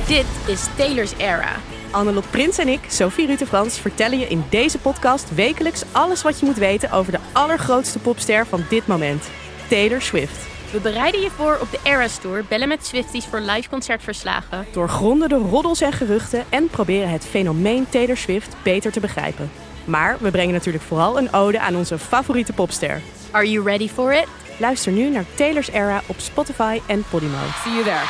Dit is Taylor's Era. Annelot Prins en ik, Sophie Rutte-Frans, vertellen je in deze podcast wekelijks alles wat je moet weten over de allergrootste popster van dit moment, Taylor Swift. We bereiden je voor op de Eras Tour, bellen met Swifties voor live concertverslagen. Doorgronden de roddels en geruchten en proberen het fenomeen Taylor Swift beter te begrijpen. Maar we brengen natuurlijk vooral een ode aan onze favoriete popster. Are you ready for it? Luister nu naar Taylor's Era op Spotify en Podimo. See you there.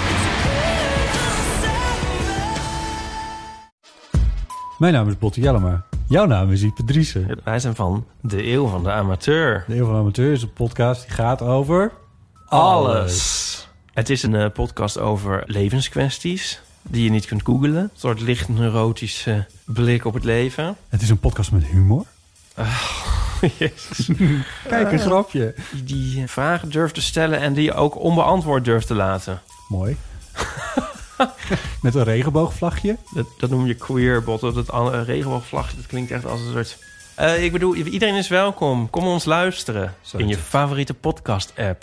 Mijn naam is Botte Jellema. Jouw naam is Ipe Driessen. Wij zijn van De Eeuw van de Amateur. De Eeuw van de Amateur is een podcast die gaat over... Alles. Het is een podcast over levenskwesties die je niet kunt googlen. Een soort licht neurotische blik op het leven. Het is een podcast met humor. Jezus. Kijk, een grapje. Die vragen durft te stellen en die je ook onbeantwoord durft te laten. Mooi. Met een regenboogvlagje. Dat noem je queer, Botte. Dat regenboogvlagje, dat klinkt echt als een soort... ik bedoel, iedereen is welkom. Kom ons luisteren in je favoriete podcast-app.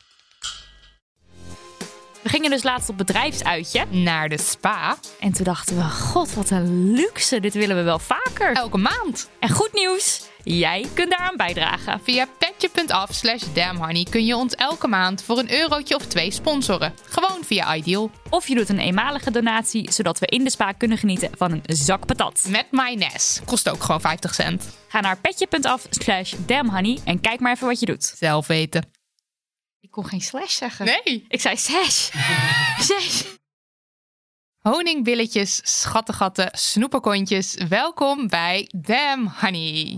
We gingen dus laatst op bedrijfsuitje naar de spa. en toen dachten we, god, wat een luxe. Dit willen we wel vaker. Elke maand. En goed nieuws, jij kunt daaraan bijdragen. Via petje.af/damnhoney kun je ons elke maand voor €1 of 2 sponsoren. Gewoon via Ideal. Of je doet een eenmalige donatie, zodat we in de spa kunnen genieten van een zak patat. Met mayonaise. Kost ook gewoon 50 cent. Ga naar petje.af/damnhoney en kijk maar even wat je doet. Zelf weten. Ik kon geen slash zeggen. Nee. Ik zei 6. 6. Honingbilletjes, schattengatten, snoeperkontjes. Welkom bij Damn Honey.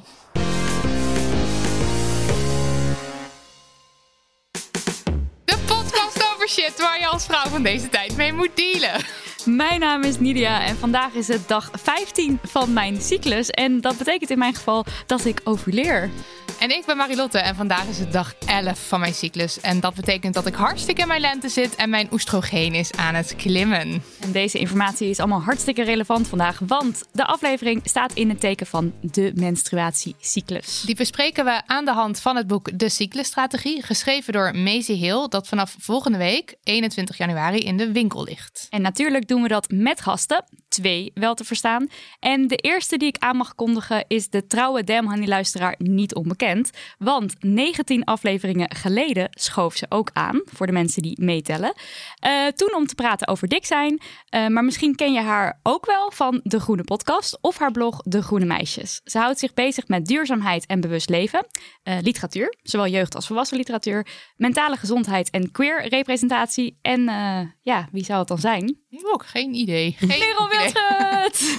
De podcast over shit waar je als vrouw van deze tijd mee moet dealen. Mijn naam is Nidia en vandaag is het dag 15 van mijn cyclus. En dat betekent in mijn geval dat ik ovuleer. En ik ben Marilotte en vandaag is het dag 11 van mijn cyclus. En dat betekent dat ik hartstikke in mijn lente zit en mijn oestrogeen is aan het klimmen. En deze informatie is allemaal hartstikke relevant vandaag, want de aflevering staat in het teken van de menstruatiecyclus. Die bespreken we aan de hand van het boek De Cyclusstrategie, geschreven door Maisie Hill, dat vanaf volgende week, 21 januari, in de winkel ligt. En natuurlijk doen we dat met gasten, 2 wel te verstaan. En de eerste die ik aan mag kondigen is de trouwe Damn Honey luisteraar niet onbekend. Want 19 afleveringen geleden schoof ze ook aan, voor de mensen die meetellen. Toen om te praten over dik zijn. Maar misschien ken je haar ook wel van De Groene Podcast of haar blog De Groene Meisjes. Ze houdt zich bezig met duurzaamheid en bewust leven. Literatuur, zowel jeugd als volwassen literatuur. Mentale gezondheid en queer representatie. En wie zou het dan zijn? Ik heb ook geen idee. Merel Wildschut!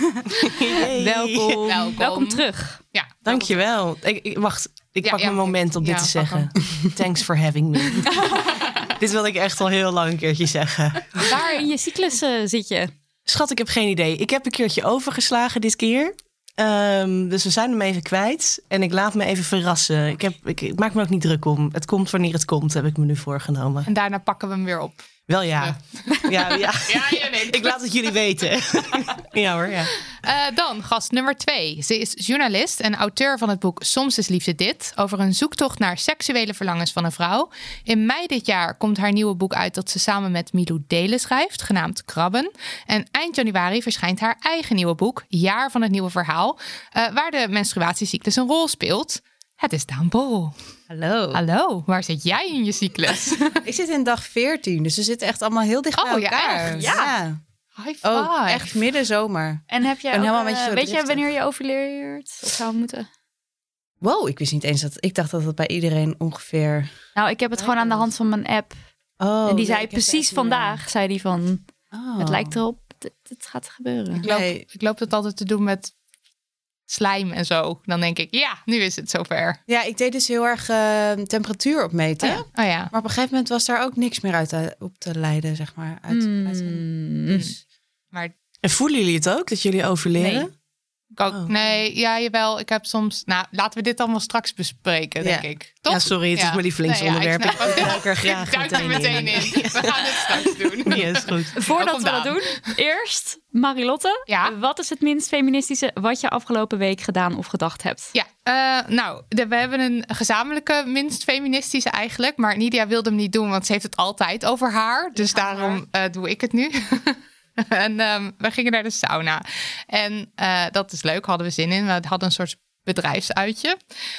Welkom terug. Ja, dankjewel. Ik pak mijn moment om dit te zeggen. Thanks for having me. Dit wilde ik echt al heel lang een keertje zeggen. Waar in je cyclus zit je? Schat, ik heb geen idee. Ik heb een keertje overgeslagen dit keer. Dus we zijn hem even kwijt. En ik laat me even verrassen. Ik maak me ook niet druk om. Het komt wanneer het komt, heb ik me nu voorgenomen. En daarna pakken we hem weer op. Wel ja. Ja. Nee. Ik laat het jullie weten. Ja hoor, ja. Dan gast nummer 2. Ze is journalist en auteur van het boek Soms is liefde dit, over een zoektocht naar seksuele verlangens van een vrouw. In mei dit jaar komt haar nieuwe boek uit dat ze samen met Milou Delen schrijft, genaamd Krabben. En eind januari verschijnt haar eigen nieuwe boek, Jaar van het Nieuwe Verhaal, waar de menstruatiecyclus een rol speelt. Het is Daan Bol. Hallo, waar zit jij in je cyclus? Ik zit in dag 14, dus we zitten echt allemaal heel dicht bij elkaar. Echt? Ja. High five. Oh, echt midden zomer. En heb jij ben ook, helemaal met je weet je driften. wanneer je ovuleert? Of zou het moeten? Wow, ik wist niet eens dat... Ik dacht dat het bij iedereen ongeveer... Nou, ik heb het gewoon aan de hand van mijn app. Oh, En die nee, zei ik heb precies het vandaag, zei die van... Oh. Het lijkt erop, het gaat gebeuren. Ik loop dat altijd te doen met slijm en zo. Dan denk ik, ja, nu is het zover. Ja, ik deed dus heel erg temperatuur opmeten. Oh ja. Maar op een gegeven moment was daar ook niks meer uit op te leiden, zeg maar. Dus. Maar En voelen jullie het ook, dat jullie overleren? Nee. ik ook, nee, ja, jawel. Ik heb soms... Nou, laten we dit allemaal straks bespreken, denk ik. Toch? Ja, sorry, het is mijn lievelingsonderwerp. Nee, ja, ik duik er graag ik duik er meteen in. We gaan dit straks doen. Ja, is goed. Voordat we dat doen, eerst Marilotte. Ja? Wat is het minst feministische wat je afgelopen week gedaan of gedacht hebt? Ja, we hebben een gezamenlijke minst feministische eigenlijk. Maar Nidia wilde hem niet doen, want ze heeft het altijd over haar. Dus daarom doe ik het nu. En we gingen naar de sauna. En dat is leuk, hadden we zin in. We hadden een soort bedrijfsuitje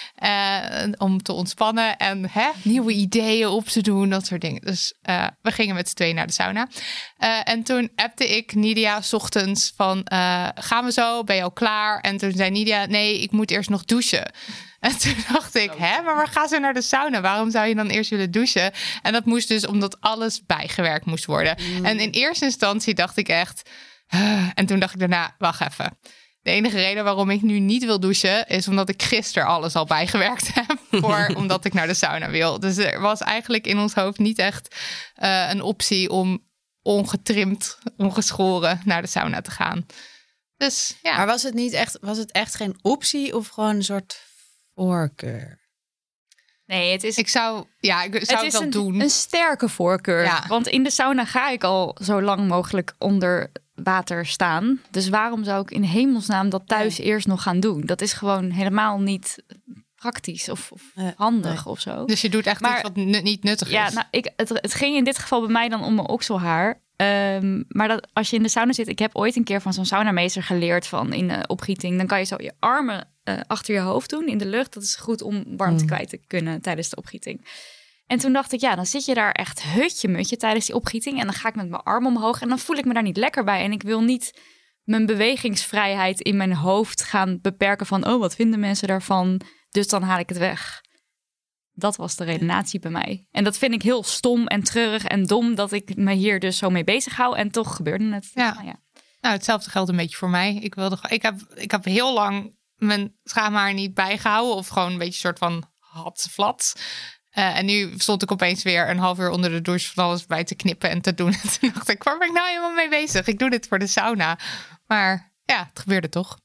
om te ontspannen en nieuwe ideeën op te doen, dat soort dingen. Dus we gingen met z'n tweeën naar de sauna. En toen appte ik Nidia 's ochtends van, gaan we zo? Ben je al klaar? En toen zei Nidia, nee, ik moet eerst nog douchen. En toen dacht ik, maar waar gaan ze naar de sauna? Waarom zou je dan eerst willen douchen? En dat moest dus omdat alles bijgewerkt moest worden. En in eerste instantie dacht ik echt, en toen dacht ik daarna, wacht even. De enige reden waarom ik nu niet wil douchen is omdat ik gisteren alles al bijgewerkt heb omdat ik naar de sauna wil. Dus er was eigenlijk in ons hoofd niet echt een optie om ongetrimd, ongeschoren naar de sauna te gaan. Dus ja. Maar was het echt geen optie of gewoon een soort voorkeur? Nee, het is... Ik zou het wel doen. Een sterke voorkeur. Ja. Want in de sauna ga ik al zo lang mogelijk onder water staan. Dus waarom zou ik in hemelsnaam dat thuis eerst nog gaan doen? Dat is gewoon helemaal niet praktisch of handig of zo. Dus je doet echt iets wat niet nuttig is. Ja, nou, het ging in dit geval bij mij dan om mijn okselhaar. Maar als je in de sauna zit... Ik heb ooit een keer van zo'n saunameester geleerd van in de opgieting. Dan kan je zo je armen achter je hoofd doen in de lucht. Dat is goed om warmte kwijt te kunnen tijdens de opgieting. En toen dacht ik, dan zit je daar echt hutje-mutje tijdens die opgieting. En dan ga ik met mijn arm omhoog en dan voel ik me daar niet lekker bij. En ik wil niet mijn bewegingsvrijheid in mijn hoofd gaan beperken van... wat vinden mensen daarvan? Dus dan haal ik het weg. Dat was de redenatie bij mij. En dat vind ik heel stom en treurig en dom... dat ik me hier dus zo mee bezig hou. En toch gebeurde het. Ja. Nou, hetzelfde geldt een beetje voor mij. Ik heb heel lang mijn schaamhaar niet bijgehouden... of gewoon een beetje soort van hatsflat. En nu stond ik opeens weer een half uur onder de douche... van alles bij te knippen en te doen. En toen dacht ik, waar ben ik nou helemaal mee bezig? Ik doe dit voor de sauna. Maar ja, het gebeurde toch.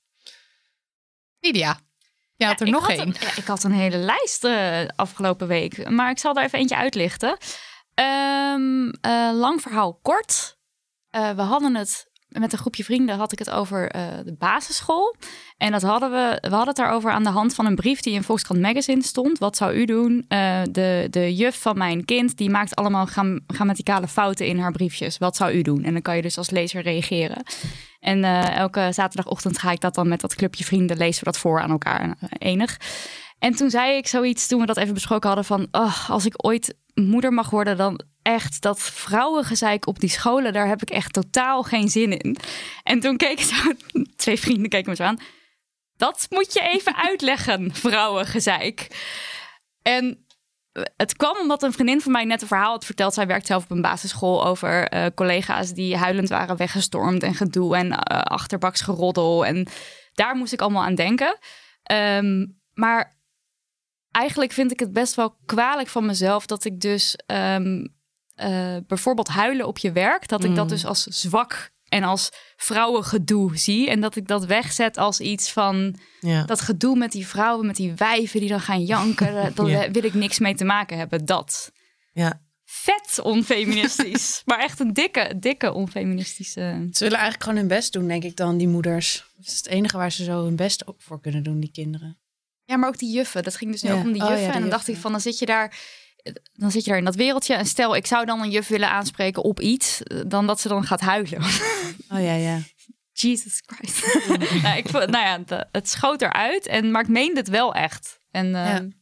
Nidia. Je had er nog één. Ik had een hele lijst afgelopen week. Maar ik zal er even eentje uitlichten. Lang verhaal kort. We hadden het met een groepje vrienden had ik het over de basisschool. En we hadden het daarover aan de hand van een brief die in Volkskrant Magazine stond. Wat zou u doen? De juf van mijn kind die maakt allemaal grammaticale fouten in haar briefjes. Wat zou u doen? En dan kan je dus als lezer reageren. En elke zaterdagochtend ga ik dat dan met dat clubje vrienden lezen we dat voor aan elkaar. Enig. En toen zei ik zoiets, toen we dat even besproken hadden van... als ik ooit moeder mag worden, dan echt dat vrouwengezeik op die scholen... daar heb ik echt totaal geen zin in. En toen keken zo, 2 vrienden keken me zo aan... dat moet je even uitleggen, vrouwengezeik. En het kwam omdat een vriendin van mij net een verhaal had verteld. Zij werkt zelf op een basisschool over collega's die huilend waren weggestormd... en gedoe en achterbaks geroddel. En daar moest ik allemaal aan denken. Maar eigenlijk vind ik het best wel kwalijk van mezelf... dat ik dus bijvoorbeeld huilen op je werk... dat ik dat dus als zwak en als vrouwengedoe zie... en dat ik dat wegzet als iets van... dat gedoe met die vrouwen, met die wijven die dan gaan janken... daar wil ik niks mee te maken hebben, dat. Ja. Vet onfeministisch. Maar echt een dikke onfeministische... Ze willen eigenlijk gewoon hun best doen, denk ik dan, die moeders. Dat is het enige waar ze zo hun best voor kunnen doen, die kinderen. Ja, maar ook die juffen. Dat ging dus nu ook om die juffen. En dan dacht ik van, dan zit je daar in dat wereldje. En stel, ik zou dan een juf willen aanspreken op iets... dan dat ze dan gaat huilen. Ja. Jesus Christ. Het schoot eruit. Maar ik meende het wel echt. En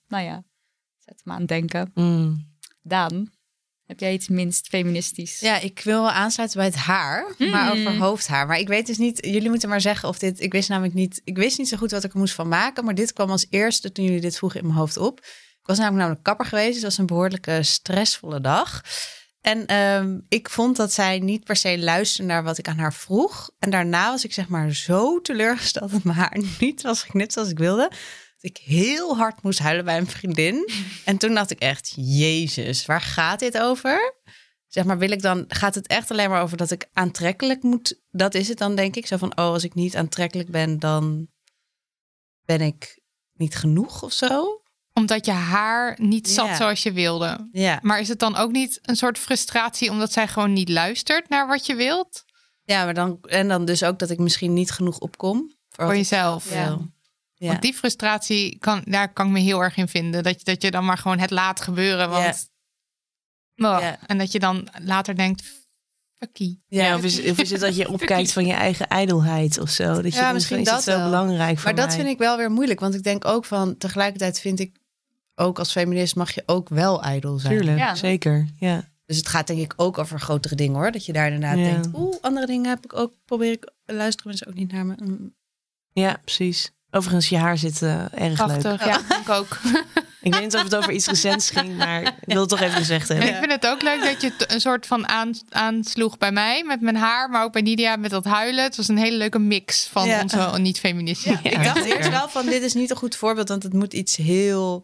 zet me aan het denken. Daan, heb jij iets minst feministisch? Ja, ik wil wel aansluiten bij het haar, maar over hoofdhaar. Maar ik weet dus niet, jullie moeten maar zeggen of dit... Ik wist niet zo goed wat ik er moest van maken, maar dit kwam als eerste toen jullie dit vroegen in mijn hoofd op. Ik was namelijk kapper geweest, dus het was een behoorlijke stressvolle dag. En ik vond dat zij niet per se luisterde naar wat ik aan haar vroeg. En daarna was ik zeg maar zo teleurgesteld dat mijn haar niet was geknipt zoals ik wilde... dat ik heel hard moest huilen bij een vriendin. En toen dacht ik echt, Jezus, waar gaat dit over? Zeg maar, gaat het echt alleen maar over dat ik aantrekkelijk moet? Dat is het dan, denk ik. Zo van, als ik niet aantrekkelijk ben, dan ben ik niet genoeg of zo. Omdat je haar niet zat zoals je wilde. Ja. Maar is het dan ook niet een soort frustratie... omdat zij gewoon niet luistert naar wat je wilt? Ja, maar dan dus ook dat ik misschien niet genoeg opkom. Voor jezelf. Ja. Want die frustratie, daar kan ik me heel erg in vinden. Dat je dan maar gewoon het laat gebeuren. Want, en dat je dan later denkt... Fakkie. Ja, of is het dat je opkijkt van je eigen ijdelheid of zo? Dat je denkt, misschien is dat het zo wel. belangrijk voor Maar mij? dat vind ik wel weer moeilijk. Want ik denk ook van... Tegelijkertijd vind ik... Ook als feminist mag je ook wel ijdel zijn. Tuurlijk, Ja. zeker. Ja. Dus het gaat denk ik ook over grotere dingen hoor. Dat je daar inderdaad denkt... andere dingen heb ik ook... Luisteren mensen ook niet naar me. Ja, precies. Overigens, je haar zit erg leuk. Prachtig, ja, ik ook. Ik weet niet of het over iets recents ging, maar ik wil het toch even gezegd En hebben. ik vind het ook leuk dat je het een soort van aansloeg bij mij. Met mijn haar, maar ook bij Nidia met dat huilen. Het was een hele leuke mix van onze niet-feministische. Ik dacht eerst wel van... Dit is niet een goed voorbeeld. Want het moet iets heel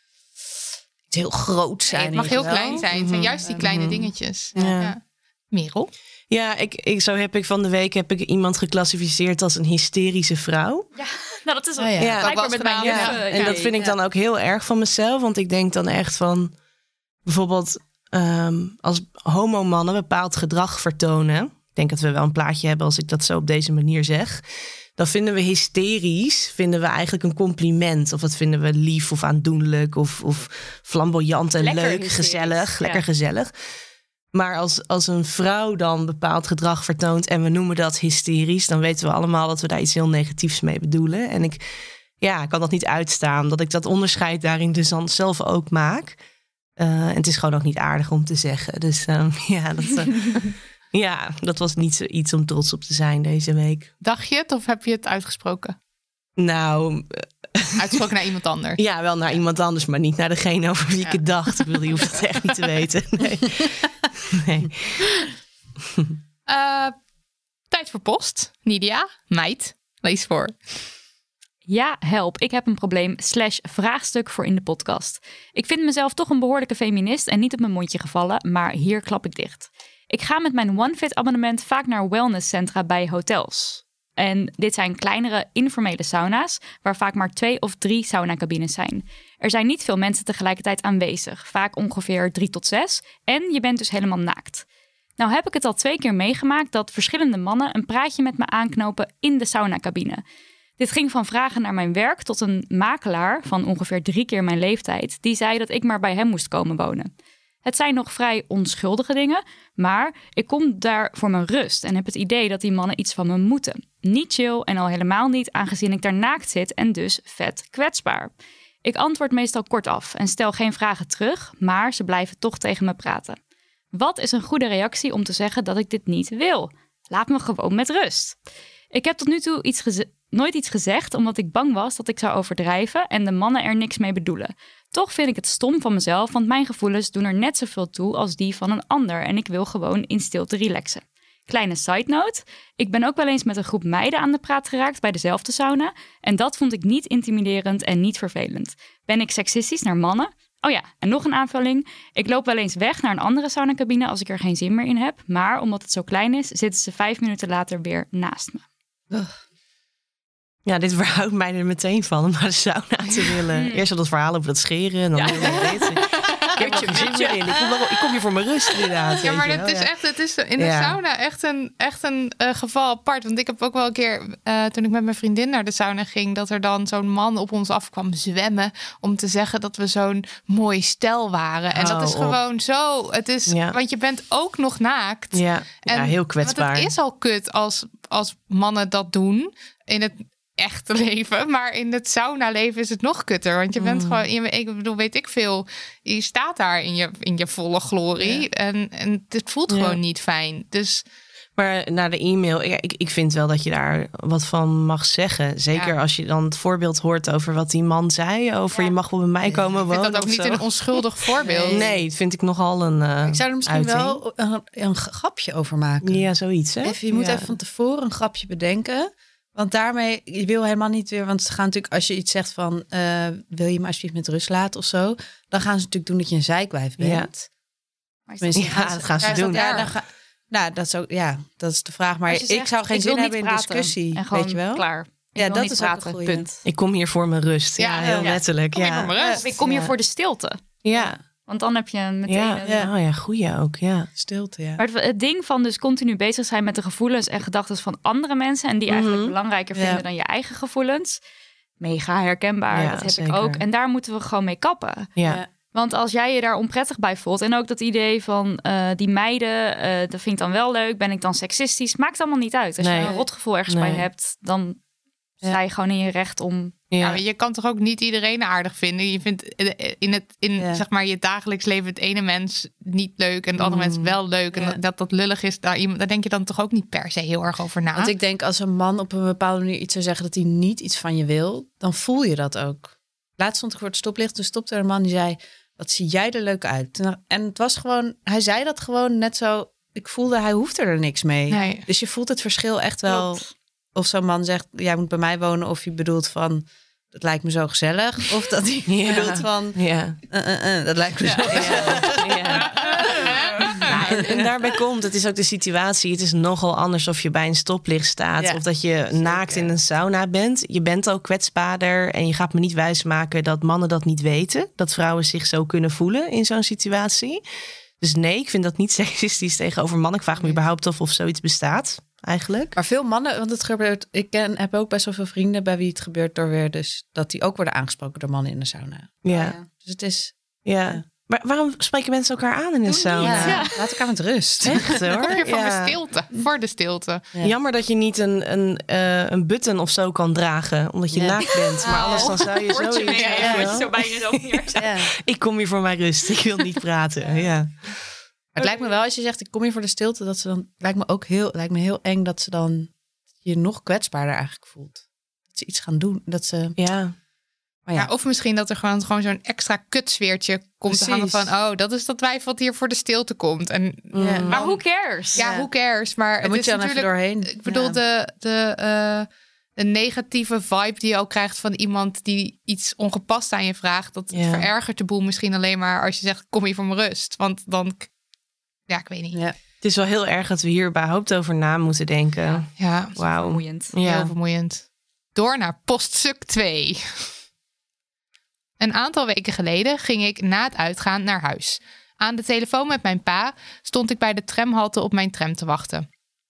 groot zijn. Nee, het mag weet heel je wel. klein zijn. Het zijn juist die kleine dingetjes. Ja. Merel? Ja, zo heb ik van de week iemand geclassificeerd als een hysterische vrouw. Nou, dat is Oh, ja. blijkbaar met mijn Ja. juffen. En dat vind ik dan ook heel erg van mezelf. Want ik denk dan echt van... Bijvoorbeeld als homomannen bepaald gedrag vertonen. Ik denk dat we wel een plaatje hebben als ik dat zo op deze manier zeg. Dan vinden we hysterisch, vinden we eigenlijk een compliment. Of dat vinden we lief of aandoenlijk of flamboyant en Lekker leuk, hysterisch. gezellig. Lekker Ja. gezellig. Maar als een vrouw dan bepaald gedrag vertoont en we noemen dat hysterisch, dan weten we allemaal dat we daar iets heel negatiefs mee bedoelen. En ik kan dat niet uitstaan, dat ik dat onderscheid daarin dus dan zelf ook maak. En het is gewoon ook niet aardig om te zeggen. Dus dat was niet zoiets om trots op te zijn deze week. Dacht je het of heb je het uitgesproken? Nou, Uitgesproken naar iemand anders? ja, wel naar iemand anders, maar niet naar degene over wie ik het dacht. Ik bedoel, je hoeft het echt niet te weten. Nee. Tijd voor post. Nidia, meid, lees voor. Ja, help. Ik heb een probleem / vraagstuk voor in de podcast. Ik vind mezelf toch een behoorlijke feminist en niet op mijn mondje gevallen, maar hier klap ik dicht. Ik ga met mijn OneFit abonnement vaak naar wellnesscentra bij hotels. En dit zijn kleinere informele sauna's, waar vaak maar 2 of 3 saunacabines zijn. Er zijn niet veel mensen tegelijkertijd aanwezig, vaak ongeveer 3 tot 6, en je bent dus helemaal naakt. Nou heb ik het al 2 keer meegemaakt dat verschillende mannen een praatje met me aanknopen in de saunacabine. Dit ging van vragen naar mijn werk tot een makelaar van ongeveer 3 keer mijn leeftijd, die zei dat ik maar bij hem moest komen wonen. Het zijn nog vrij onschuldige dingen, maar ik kom daar voor mijn rust en heb het idee dat die mannen iets van me moeten. Niet chill en al helemaal niet aangezien ik daar naakt zit en dus vet kwetsbaar. Ik antwoord meestal kortaf en stel geen vragen terug, maar ze blijven toch tegen me praten. Wat is een goede reactie om te zeggen dat ik dit niet wil? Laat me gewoon met rust. Ik heb tot nu toe nooit iets gezegd omdat ik bang was dat ik zou overdrijven en de mannen er niks mee bedoelen. Toch vind ik het stom van mezelf, want mijn gevoelens doen er net zoveel toe als die van een ander en ik wil gewoon in stilte relaxen. Kleine side note, ik ben ook wel eens met een groep meiden aan de praat geraakt bij dezelfde sauna en dat vond ik niet intimiderend en niet vervelend. Ben ik seksistisch naar mannen? Oh ja, en nog een aanvulling. Ik loop wel eens weg naar een andere saunacabine als ik er geen zin meer in heb, maar omdat het zo klein is, zitten ze 5 minuten later weer naast me. Ja, dit verhoudt mij er meteen van om naar de sauna te willen. Eerst al dat verhaal over dat scheren en dan weer dit. Ik heb er geen zin meer in. Ik kom hier voor mijn rust inderdaad. Ja, maar weet je wel. het is in de sauna echt een geval apart. Want ik heb ook wel een keer, toen ik met mijn vriendin naar de sauna ging, dat er dan zo'n man op ons af kwam zwemmen om te zeggen dat we zo'n mooi stel waren. En dat is gewoon zo. Het is, want je bent ook nog naakt. Ja, en, heel kwetsbaar. Want het is al kut als mannen dat doen in het echte leven, maar in het sauna-leven is het nog kutter. Want je bent gewoon, ik bedoel, weet ik veel, je staat daar in je volle glorie en het voelt gewoon niet fijn. Dus, maar naar de e-mail, ik vind wel dat je daar wat van mag zeggen. Zeker als je dan het voorbeeld hoort over wat die man zei over je mag wel bij mij komen wonen. Ik vind dat ook niet een onschuldig voorbeeld. Nee, dat vind ik nogal een ik zou er misschien wel een grapje over maken. Ja, zoiets. Hè? Je moet even van tevoren een grapje bedenken. Want daarmee, je wil helemaal niet weer... Want ze gaan natuurlijk, als je iets zegt van... wil je me alsjeblieft met rust laten of zo... dan gaan ze natuurlijk doen dat je een zeikwijf bent. Ja, dat gaan ze doen. Dat is de vraag. Maar ik zou geen zin hebben in discussie. En gewoon weet je wel? klaar. Ja, dat niet is praten, ook een punt. Ik kom hier voor mijn rust. Ja, heel letterlijk. Kom hier voor mijn rust. Ik kom hier voor de stilte. Ja. Want dan heb je meteen... goeie ook, Stilte, ja. Maar het ding van dus continu bezig zijn met de gevoelens en gedachten van andere mensen... en die eigenlijk belangrijker vinden dan je eigen gevoelens... mega herkenbaar, dat heb ik ook. En daar moeten we gewoon mee kappen. Ja. Want als jij je daar onprettig bij voelt... en ook dat idee van die meiden... dat vind ik dan wel leuk, ben ik dan seksistisch... maakt allemaal niet uit. Als je een rotgevoel ergens bij hebt... dan sta je gewoon in je recht om... Ja, maar je kan toch ook niet iedereen aardig vinden? Je vindt in zeg maar je dagelijks leven het ene mens niet leuk... en het andere mens wel leuk. En dat lullig is, daar denk je dan toch ook niet per se heel erg over na. Want ik denk als een man op een bepaalde manier iets zou zeggen... dat hij niet iets van je wil, dan voel je dat ook. Laatst stond ik voor het stoplicht, toen stopte er een man die zei... wat zie jij er leuk uit? En het was gewoon, hij zei dat gewoon net zo... ik voelde, hij hoefde er niks mee. Nee. Dus je voelt het verschil echt wel... Klopt. Of zo'n man zegt, jij moet bij mij wonen... of je bedoelt van, dat lijkt me zo gezellig. Of dat hij bedoelt van, dat lijkt me zo gezellig. En daarbij komt, het is ook de situatie. Het is nogal anders of je bij een stoplicht staat... of dat je naakt in een sauna bent. Je bent al kwetsbaarder en je gaat me niet wijsmaken... dat mannen dat niet weten. Dat vrouwen zich zo kunnen voelen in zo'n situatie. Dus nee, ik vind dat niet seksistisch tegenover mannen. Ik vraag me überhaupt of zoiets bestaat... eigenlijk. Maar veel mannen, want het gebeurt... heb ook best wel veel vrienden bij wie het gebeurt door weer... dus dat die ook worden aangesproken door mannen in de sauna. Ja. Dus het is... Ja. Maar waarom spreken mensen elkaar aan in een sauna? Ja. Laat elkaar met rust. Echt hoor. Voor de stilte. Ja. Jammer dat je niet een button of zo kan dragen, omdat je naakt bent. Maar anders dan zou je zo... zo bij jezelf neerzet. Ik kom hier voor mijn rust. Ik wil niet praten. Ja. Het lijkt me wel, als je zegt, ik kom hier voor de stilte, dat ze dan... lijkt me heel eng dat ze dan je nog kwetsbaarder eigenlijk voelt. Dat ze iets gaan doen. Dat ze... Maar ja, of misschien dat er gewoon zo'n extra kutsfeertje komt te hangen van... dat is dat wijf wat hier voor de stilte komt. En, maar who cares? Ja, who cares? Maar dan het moet is je dan natuurlijk, even doorheen. Ik bedoel, de negatieve vibe die je ook krijgt van iemand die iets ongepast aan je vraagt... dat verergert de boel misschien alleen maar als je zegt, kom hier voor mijn rust. Want dan... Ja, ik weet niet. Ja. Het is wel heel erg dat we hier überhaupt over na moeten denken. Ja, wauw. Vermoeiend. Heel vermoeiend. Door naar poststuk 2. Een aantal weken geleden ging ik na het uitgaan naar huis. Aan de telefoon met mijn pa stond ik bij de tramhalte op mijn tram te wachten.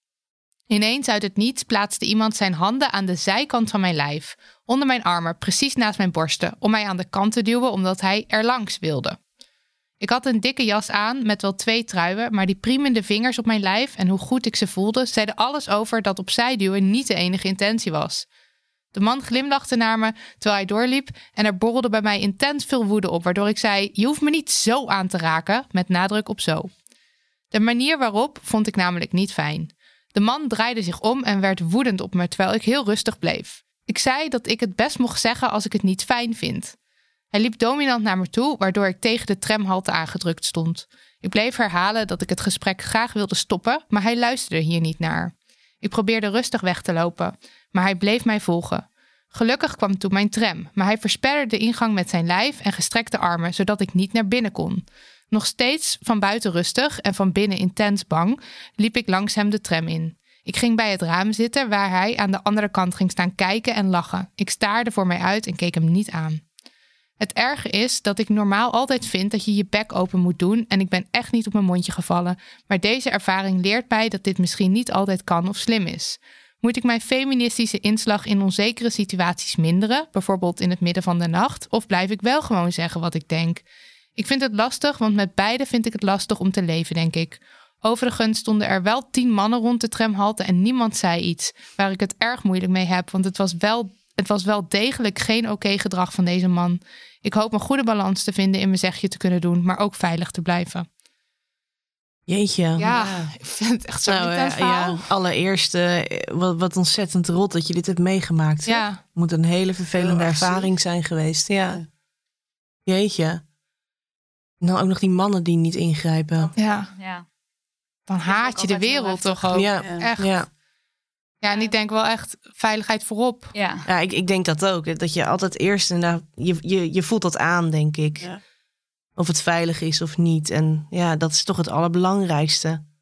Ineens uit het niets plaatste iemand zijn handen aan de zijkant van mijn lijf, onder mijn armen, precies naast mijn borsten, om mij aan de kant te duwen omdat hij erlangs wilde. Ik had een dikke jas aan met wel 2 truien, maar die priemende vingers op mijn lijf en hoe goed ik ze voelde, zeiden alles over dat opzij duwen niet de enige intentie was. De man glimlachte naar me terwijl hij doorliep en er borrelde bij mij intens veel woede op, waardoor ik zei, je hoeft me niet zo aan te raken, met nadruk op zo. De manier waarop vond ik namelijk niet fijn. De man draaide zich om en werd woedend op me terwijl ik heel rustig bleef. Ik zei dat ik het best mocht zeggen als ik het niet fijn vind. Hij liep dominant naar me toe, waardoor ik tegen de tramhalte aangedrukt stond. Ik bleef herhalen dat ik het gesprek graag wilde stoppen, maar hij luisterde hier niet naar. Ik probeerde rustig weg te lopen, maar hij bleef mij volgen. Gelukkig kwam toen mijn tram, maar hij versperde de ingang met zijn lijf en gestrekte armen, zodat ik niet naar binnen kon. Nog steeds van buiten rustig en van binnen intens bang, liep ik langs hem de tram in. Ik ging bij het raam zitten waar hij aan de andere kant ging staan kijken en lachen. Ik staarde voor mij uit en keek hem niet aan. Het erge is dat ik normaal altijd vind dat je je bek open moet doen en ik ben echt niet op mijn mondje gevallen. Maar deze ervaring leert mij dat dit misschien niet altijd kan of slim is. Moet ik mijn feministische inslag in onzekere situaties minderen, bijvoorbeeld in het midden van de nacht, of blijf ik wel gewoon zeggen wat ik denk? Ik vind het lastig, want met beide vind ik het lastig om te leven, denk ik. Overigens stonden er wel 10 mannen rond de tramhalte en niemand zei iets, waar ik het erg moeilijk mee heb, want het was wel degelijk geen oké gedrag van deze man. Ik hoop een goede balans te vinden in mijn zegje te kunnen doen, maar ook veilig te blijven. Jeetje. Ja, ik vind het echt zo intens verhaal. Allereerst, wat ontzettend rot dat je dit hebt meegemaakt. Ja. Moet een hele vervelende ervaring zijn geweest. Ja. Jeetje. En dan ook nog die mannen die niet ingrijpen. Ja. Dan haat je de wereld toch ook. Ja. Echt. Ja, en ik denk wel echt veiligheid voorop. Ja, ik denk dat ook. Dat je altijd eerst inderdaad, je voelt dat aan, denk ik. Ja. Of het veilig is of niet. En ja, dat is toch het allerbelangrijkste.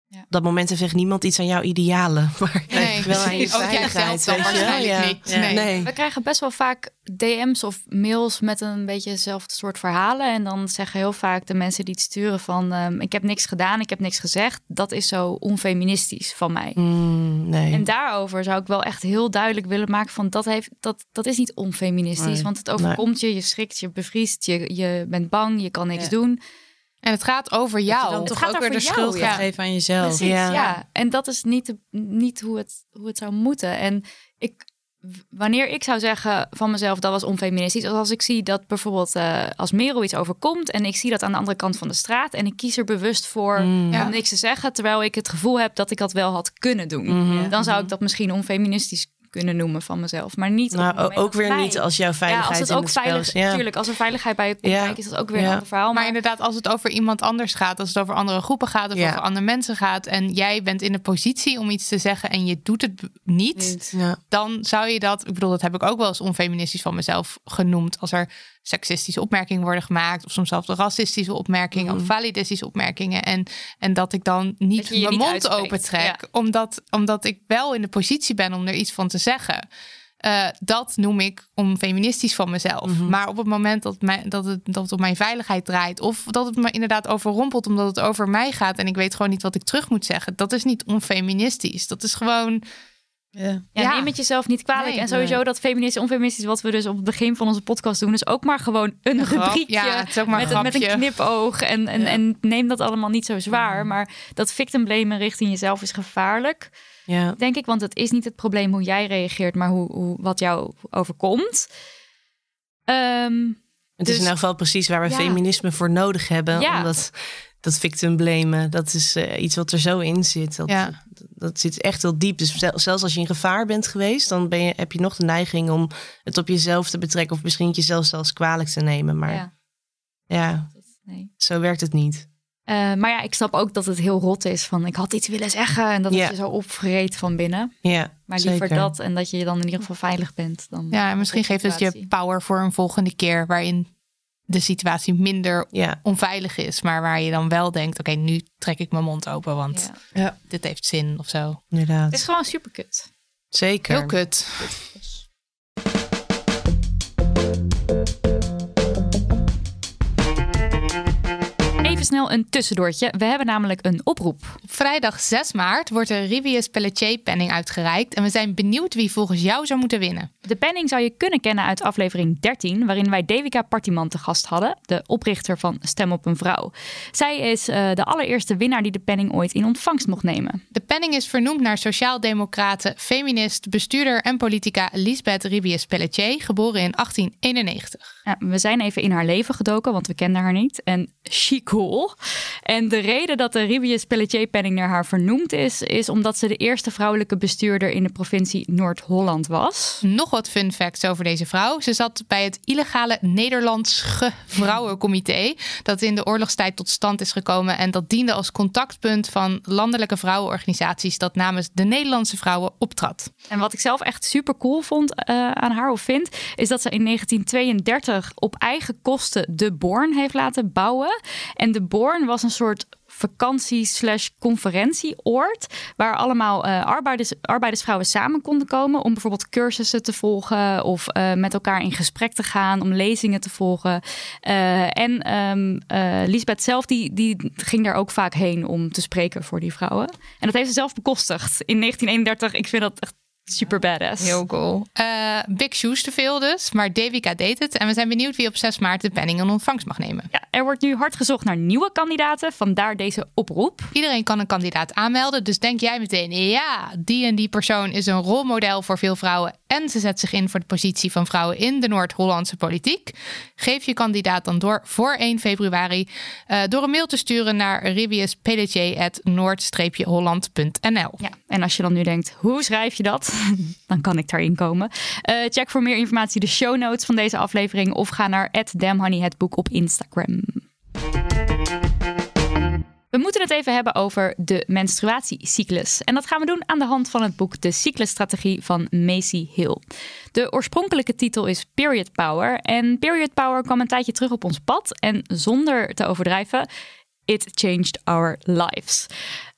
Op dat moment heeft echt niemand iets aan jouw idealen. Maar wel aan je ook veiligheid. jij zelf dan waarschijnlijk niet. Nee. We krijgen best wel vaak DM's of mails met een beetje hetzelfde soort verhalen. En dan zeggen heel vaak de mensen die het sturen van... ik heb niks gedaan, ik heb niks gezegd. Dat is zo onfeministisch van mij. Nee. En daarover zou ik wel echt heel duidelijk willen maken van... dat is niet onfeministisch. Nee. Want het overkomt je schrikt, je bevriest, je bent bang, je kan niks doen... En het gaat over jou. Dan Het toch gaat ook weer de over schuld jou, gaat geven aan jezelf. Precies, ja. En dat is niet hoe het zou moeten. En wanneer ik zou zeggen van mezelf dat was onfeministisch, als ik zie dat bijvoorbeeld als Merel iets overkomt en ik zie dat aan de andere kant van de straat en ik kies er bewust voor om niks te zeggen, terwijl ik het gevoel heb dat ik dat wel had kunnen doen, dan zou ik dat misschien onfeministisch kunnen noemen van mezelf, maar niet. Ook weer niet als jouw veiligheid als het ook in het spel veilig, is. Ja. Natuurlijk, als er veiligheid bij je komt kijken, is dat ook weer een ander verhaal. Maar inderdaad, als het over iemand anders gaat, als het over andere groepen gaat of over andere mensen gaat en jij bent in de positie om iets te zeggen en je doet het niet, dan zou je dat, ik bedoel, dat heb ik ook wel eens onfeministisch van mezelf genoemd, als er seksistische opmerkingen worden gemaakt of soms zelfs racistische opmerkingen of validistische opmerkingen en dat ik dan niet mijn mond opentrek, omdat ik wel in de positie ben om er iets van te zeggen. Dat noem ik onfeministisch van mezelf. Maar op het moment dat het op mijn veiligheid draait, of dat het me inderdaad overrompelt omdat het over mij gaat en ik weet gewoon niet wat ik terug moet zeggen, dat is niet onfeministisch. Dat is gewoon... Neem het jezelf niet kwalijk. En sowieso dat feministisch, onfeministisch, wat we dus op het begin van onze podcast doen, is ook maar gewoon een rubriekje het is ook maar met een knipoog. En neem dat allemaal niet zo zwaar. Maar dat victim blamen richting jezelf is gevaarlijk. Ja. Denk ik, want het is niet het probleem hoe jij reageert, maar wat jou overkomt. Het is in elk geval precies waar we feminisme voor nodig hebben. Ja. Omdat dat victim blamen, dat is iets wat er zo in zit. Dat zit echt heel diep. Dus zelfs als je in gevaar bent geweest, dan heb je nog de neiging om het op jezelf te betrekken of misschien het jezelf zelfs kwalijk te nemen. Maar zo werkt het niet. Maar ik snap ook dat het heel rot is van ik had iets willen zeggen en dat het je zo opvreet van binnen. Ja, maar liever dat en dat je dan in ieder geval veilig bent. Dan en misschien geeft het je power voor een volgende keer waarin de situatie minder onveilig is, maar waar je dan wel denkt, oké, nu trek ik mijn mond open, want dit heeft zin of zo. Inderdaad. Het is gewoon super kut. Zeker. Heel kut. Even snel een tussendoortje. We hebben namelijk een oproep. Op vrijdag 6 maart wordt de Ribius Pelletier penning uitgereikt en we zijn benieuwd wie volgens jou zou moeten winnen. De penning zou je kunnen kennen uit aflevering 13, waarin wij Devika Partiman te gast hadden, de oprichter van Stem op een Vrouw. Zij is de allereerste winnaar die de penning ooit in ontvangst mocht nemen. De penning is vernoemd naar sociaaldemocrate, feminist, bestuurder en politica Lisbeth Ribius Pelletier, geboren in 1891. Ja, we zijn even in haar leven gedoken, want we kenden haar niet. En she cool. En de reden dat de Ribius Pelletier penning naar haar vernoemd is omdat ze de eerste vrouwelijke bestuurder in de provincie Noord-Holland was. Nog wat fun facts over deze vrouw. Ze zat bij het illegale Nederlandse Vrouwencomité, dat in de oorlogstijd tot stand is gekomen en dat diende als contactpunt van landelijke vrouwenorganisaties dat namens de Nederlandse vrouwen optrad. En wat ik zelf echt super cool vond aan haar of vind, is dat ze in 1932 op eigen kosten de Born heeft laten bouwen. En de Born was een soort vakantie/conferentieoord waar allemaal arbeidersvrouwen samen konden komen om bijvoorbeeld cursussen te volgen of met elkaar in gesprek te gaan, om lezingen te volgen. Lisbeth zelf die ging daar ook vaak heen om te spreken voor die vrouwen. En dat heeft ze zelf bekostigd in 1931. Ik vind dat echt super badass. Heel cool. Big shoes te veel dus, maar Devika deed het. En we zijn benieuwd wie op 6 maart de penning in ontvangst mag nemen. Ja, er wordt nu hard gezocht naar nieuwe kandidaten, vandaar deze oproep. Iedereen kan een kandidaat aanmelden, dus denk jij meteen, ja, die en die persoon is een rolmodel voor veel vrouwen en ze zet zich in voor de positie van vrouwen in de Noord-Hollandse politiek. Geef je kandidaat dan door voor 1 februari door een mail te sturen naar ribiuspelletier@noord-holland.nl. Ja, en als je dan nu denkt, hoe schrijf je dat? Dan kan ik daarin komen. Check voor meer informatie de show notes van deze aflevering of ga naar @damhoneyhetboek op Instagram. We moeten het even hebben over de menstruatiecyclus. En dat gaan we doen aan de hand van het boek De Cyclusstrategie van Macy Hill. De oorspronkelijke titel is Period Power. En Period Power kwam een tijdje terug op ons pad. En zonder te overdrijven, it changed our lives.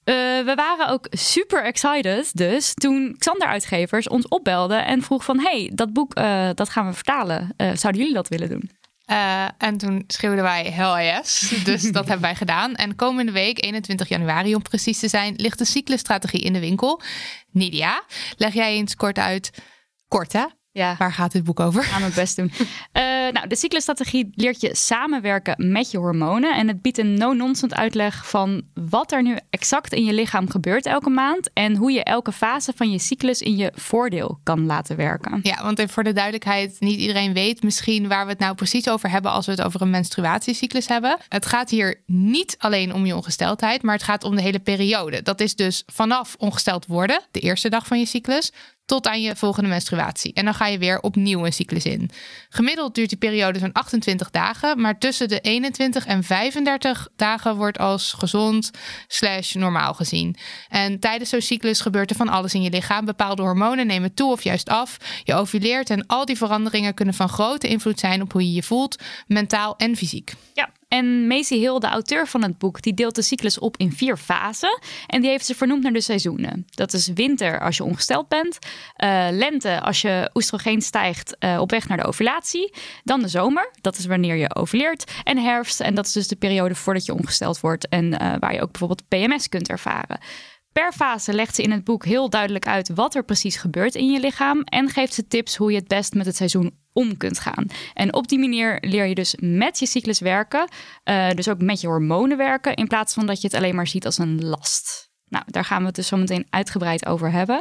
We waren ook super excited dus toen Xander Uitgevers ons opbelde en vroeg van... hey, dat boek, dat gaan we vertalen. Zouden jullie dat willen doen? En toen schreeuwden wij hell yes. Dus dat hebben wij gedaan. En komende week, 21 januari om precies te zijn... ligt de cyclusstrategie in de winkel. Nidia, leg jij eens kort uit... Kort, hè? Ja. Waar gaat dit boek over? Ik ga mijn best doen. De cyclusstrategie leert je samenwerken met je hormonen. En het biedt een no-nonsense uitleg van wat er nu exact in je lichaam gebeurt elke maand. En hoe je elke fase van je cyclus in je voordeel kan laten werken. Ja, want even voor de duidelijkheid, niet iedereen weet misschien waar we het nou precies over hebben als we het over een menstruatiecyclus hebben. Het gaat hier niet alleen om je ongesteldheid, maar het gaat om de hele periode. Dat is dus vanaf ongesteld worden, de eerste dag van je cyclus, tot aan je volgende menstruatie. En dan ga je weer opnieuw een cyclus in. Gemiddeld duurt die periode zo'n 28 dagen. Maar tussen de 21 en 35 dagen wordt als gezond / normaal gezien. En tijdens zo'n cyclus gebeurt er van alles in je lichaam. Bepaalde hormonen nemen toe of juist af. Je ovuleert en al die veranderingen kunnen van grote invloed zijn op hoe je je voelt, mentaal en fysiek. Ja. En Maisie Hill, de auteur van het boek, die deelt de cyclus op in 4 fasen. En die heeft ze vernoemd naar de seizoenen. Dat is winter als je ongesteld bent. Lente als je oestrogeen stijgt op weg naar de ovulatie. Dan de zomer, dat is wanneer je ovuleert. En herfst, en dat is dus de periode voordat je ongesteld wordt. En waar je ook bijvoorbeeld PMS kunt ervaren. Per fase legt ze in het boek heel duidelijk uit wat er precies gebeurt in je lichaam. En geeft ze tips hoe je het best met het seizoen om kunt gaan. En op die manier leer je dus met je cyclus werken. Dus ook met je hormonen werken. In plaats van dat je het alleen maar ziet als een last. Nou, daar gaan we het dus zo meteen uitgebreid over hebben.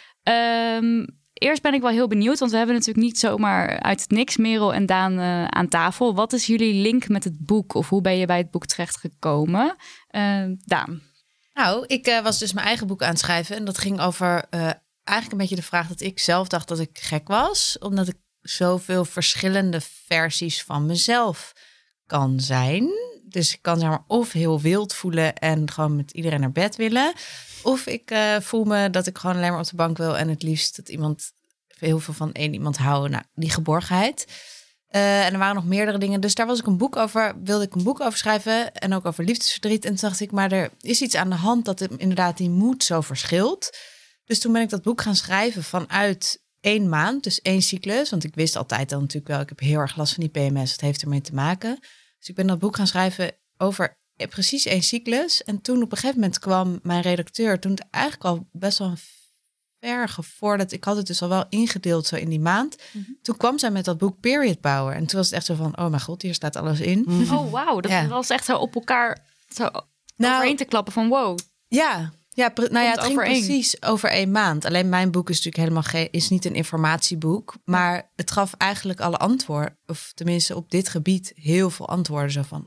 Eerst ben ik wel heel benieuwd. Want we hebben natuurlijk niet zomaar uit het niks Merel en Daan aan tafel. Wat is jullie link met het boek? Of hoe ben je bij het boek terechtgekomen? Daan. Nou, ik was dus mijn eigen boek aan het schrijven. En dat ging over eigenlijk een beetje de vraag dat ik zelf dacht dat ik gek was. Omdat ik zoveel verschillende versies van mezelf kan zijn. Dus ik kan zeg maar of heel wild voelen en gewoon met iedereen naar bed willen. Of ik voel me dat ik gewoon alleen maar op de bank wil. En het liefst dat iemand heel veel van één iemand houden. Nou, die geborgenheid. En er waren nog meerdere dingen. Dus daar was ik wilde ik een boek over schrijven. En ook over liefdesverdriet. En toen dacht ik, maar er is iets aan de hand dat inderdaad die moed zo verschilt. Dus toen ben ik dat boek gaan schrijven vanuit 1 maand. Dus 1 cyclus. Want ik wist altijd al natuurlijk wel, ik heb heel erg last van die PMS. Het heeft ermee te maken. Dus ik ben dat boek gaan schrijven over precies 1 cyclus. En toen op een gegeven moment kwam mijn redacteur, toen het eigenlijk al best wel ver gevorderd. Ik had het dus al wel ingedeeld zo in die maand. Mm-hmm. Toen kwam zij met dat boek Period Power. En toen was het echt zo van, oh mijn god, hier staat alles in. Mm-hmm. Oh wauw, dat was echt zo op elkaar zo overheen te klappen van wow. Ja, het ging precies over 1 maand. Alleen mijn boek is natuurlijk helemaal is niet een informatieboek. Maar het gaf eigenlijk alle antwoorden. Of tenminste op dit gebied heel veel antwoorden. Zo van,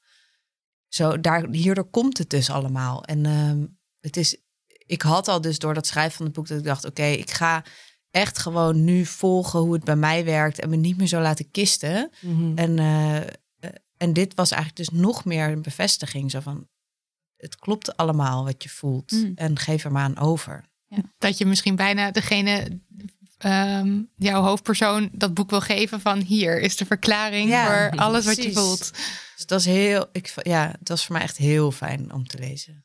hierdoor komt het dus allemaal. En ik had al dus door dat schrijven van het boek dat ik dacht, oké, ik ga echt gewoon nu volgen hoe het bij mij werkt. En me niet meer zo laten kisten. Mm-hmm. En dit was eigenlijk dus nog meer een bevestiging. Zo van, het klopt allemaal wat je voelt. En geef er maar aan over. Ja. Dat je misschien bijna degene, jouw hoofdpersoon, dat boek wil geven van hier is de verklaring voor alles wat je voelt. Dus dat is het was voor mij echt heel fijn om te lezen.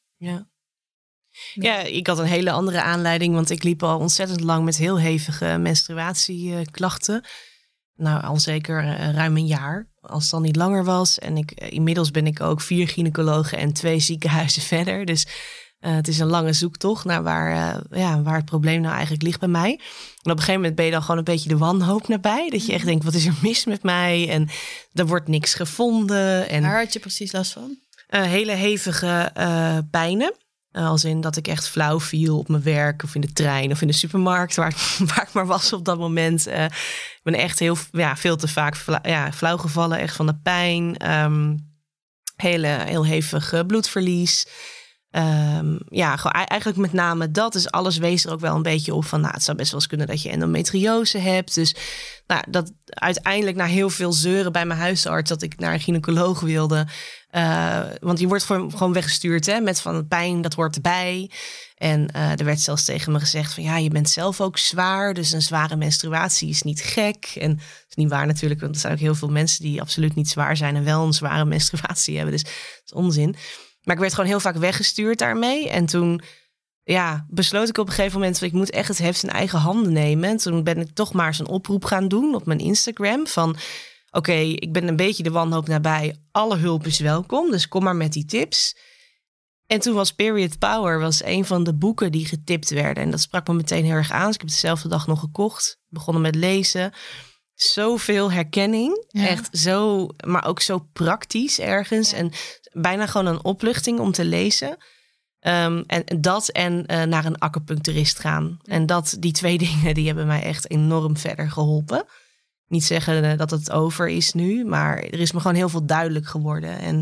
Ja, ik had een hele andere aanleiding, want ik liep al ontzettend lang met heel hevige menstruatieklachten. Nou, al zeker ruim 1 jaar, als het dan niet langer was. En inmiddels ben ik ook 4 gynaecologen en 2 ziekenhuizen verder. Dus het is een lange zoektocht naar waar het probleem nou eigenlijk ligt bij mij. En op een gegeven moment ben je dan gewoon een beetje de wanhoop nabij. Dat je echt denkt, wat is er mis met mij? En er wordt niks gevonden. En waar had je precies last van? Hele hevige pijnen. Als in dat ik echt flauw viel op mijn werk of in de trein of in de supermarkt waar ik maar was op dat moment. Ik ben echt veel te vaak flauw gevallen, echt van de pijn. Heel hevig bloedverlies. Gewoon eigenlijk met name dat. Dus alles wees er ook wel een beetje op van, het zou best wel eens kunnen dat je endometriose hebt. Dus dat uiteindelijk na heel veel zeuren bij mijn huisarts dat ik naar een gynaecoloog wilde. Want je wordt gewoon weggestuurd met van pijn, dat hoort erbij. En er werd zelfs tegen me gezegd van je bent zelf ook zwaar. Dus een zware menstruatie is niet gek. En dat is niet waar natuurlijk, want er zijn ook heel veel mensen die absoluut niet zwaar zijn en wel een zware menstruatie hebben. Dus dat is onzin. Maar ik werd gewoon heel vaak weggestuurd daarmee. En toen besloot ik op een gegeven moment... ik moet echt het heft in eigen handen nemen. En toen ben ik toch maar eens een oproep gaan doen op mijn Instagram. Van oké, ik ben een beetje de wanhoop nabij. Alle hulp is welkom, dus kom maar met die tips. En toen was Period Power een van de boeken die getipt werden. En dat sprak me meteen heel erg aan. Dus ik heb het dezelfde dag nog gekocht. Begonnen met lezen. Zoveel herkenning. Ja. Echt zo, maar ook zo praktisch ergens. Ja. En bijna gewoon een opluchting om te lezen. En naar een acupuncturist gaan. Ja. En die 2 dingen die hebben mij echt enorm verder geholpen. Niet zeggen dat het over is nu. Maar er is me gewoon heel veel duidelijk geworden. En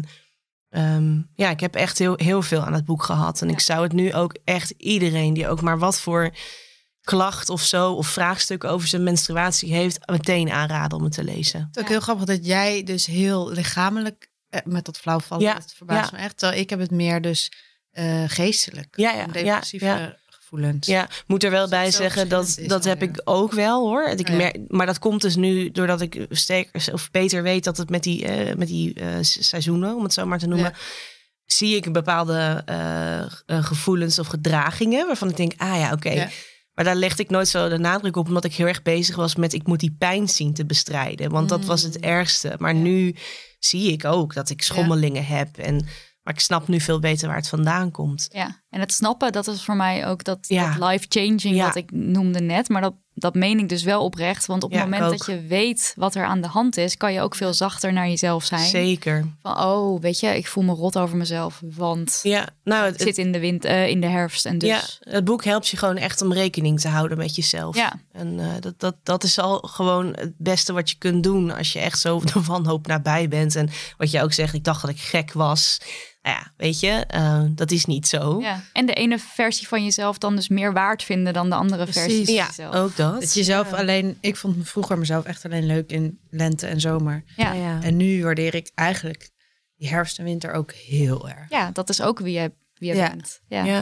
ik heb echt heel veel aan het boek gehad. En ik zou het nu ook echt iedereen die ook maar wat voor klacht of zo... of vraagstuk over zijn menstruatie heeft... meteen aanraden om het te lezen. Het is ook heel grappig dat jij dus heel lichamelijk... met dat flauwvallen, het verbaast me echt. Terwijl ik heb het meer dus geestelijk. Depressieve gevoelens. Ja, moet er wel bij zeggen dat heb ik ook wel hoor. Maar dat komt dus nu doordat ik beter weet... dat het met die seizoenen, om het zo maar te noemen... zie ik bepaalde gevoelens of gedragingen... waarvan ik denk, oké. Ja. Maar daar legde ik nooit zo de nadruk op... omdat ik heel erg bezig was met... ik moet die pijn zien te bestrijden. Want dat was het ergste. Maar nu zie ik ook dat ik schommelingen heb. Maar ik snap nu veel beter waar het vandaan komt. Ja, en het snappen, dat is voor mij ook dat life-changing... wat ik noemde net. Maar dat meen ik dus wel oprecht. Want op het moment dat je weet wat er aan de hand is... kan je ook veel zachter naar jezelf zijn. Zeker. Van, weet je, ik voel me rot over mezelf. Want het zit in de herfst. En dus... Ja, het boek helpt je gewoon echt om rekening te houden met jezelf. Ja. En dat is al gewoon het beste wat je kunt doen... als je echt zo de wanhoop nabij bent. En wat je ook zegt, ik dacht dat ik gek was... weet je, dat is niet zo. Ja. En de ene versie van jezelf dan dus meer waard vinden dan de andere versie van jezelf. Ook dat. Dat jezelf alleen... Ik vond vroeger mezelf echt alleen leuk in lente en zomer. Ja. En nu waardeer ik eigenlijk die herfst en winter ook heel erg. Ja, dat is ook wie je bent.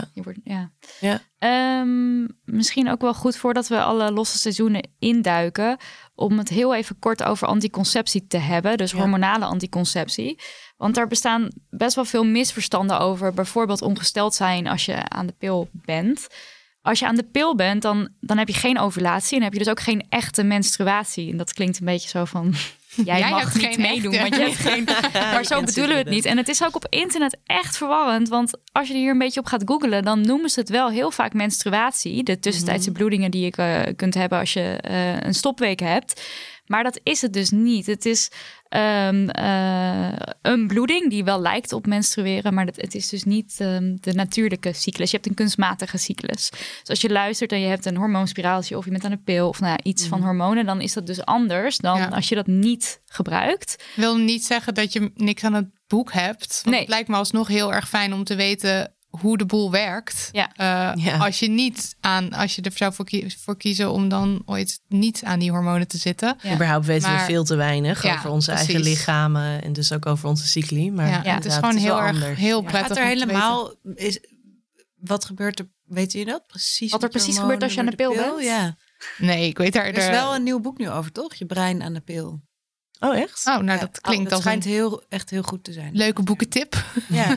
Misschien ook wel goed voordat we alle losse seizoenen induiken... om het heel even kort over anticonceptie te hebben. Dus hormonale anticonceptie. Want daar bestaan best wel veel misverstanden over. Bijvoorbeeld ongesteld zijn als je aan de pil bent. Als je aan de pil bent, dan heb je geen ovulatie... en heb je dus ook geen echte menstruatie. En dat klinkt een beetje zo van... Jij mag niet meedoen, want je hebt geen... Maar zo bedoelen we het niet. En het is ook op internet echt verwarrend. Want als je hier een beetje op gaat googlen... dan noemen ze het wel heel vaak menstruatie. De tussentijdse bloedingen die je kunt hebben... als je een stopweek hebt. Maar dat is het dus niet. Het is een bloeding die wel lijkt op menstrueren... maar het is dus niet de natuurlijke cyclus. Je hebt een kunstmatige cyclus. Dus als je luistert en je hebt een hormoonspiraaltje... of je bent aan de pil of iets van hormonen... dan is dat dus anders dan als je dat niet gebruikt. Wil niet zeggen dat je niks aan het boek hebt. Want het lijkt me alsnog heel erg fijn om te weten... hoe de boel werkt. Als je er zou voor kiezen om dan ooit niet aan die hormonen te zitten. Ja. Überhaupt weten we veel te weinig over onze eigen lichamen en dus ook over onze cycli. Maar het is gewoon heel erg heel prettig. Gaat er helemaal wat gebeurt er? Weet je dat precies? Wat er precies gebeurt als je aan de pil bent? Ja. Nee, ik weet daar. Er is wel een nieuw boek nu over, toch? Je brein aan de pil. Oh, echt? Oh, nou dat klinkt dat schijnt echt heel goed te zijn. Leuke boekentip. Ja.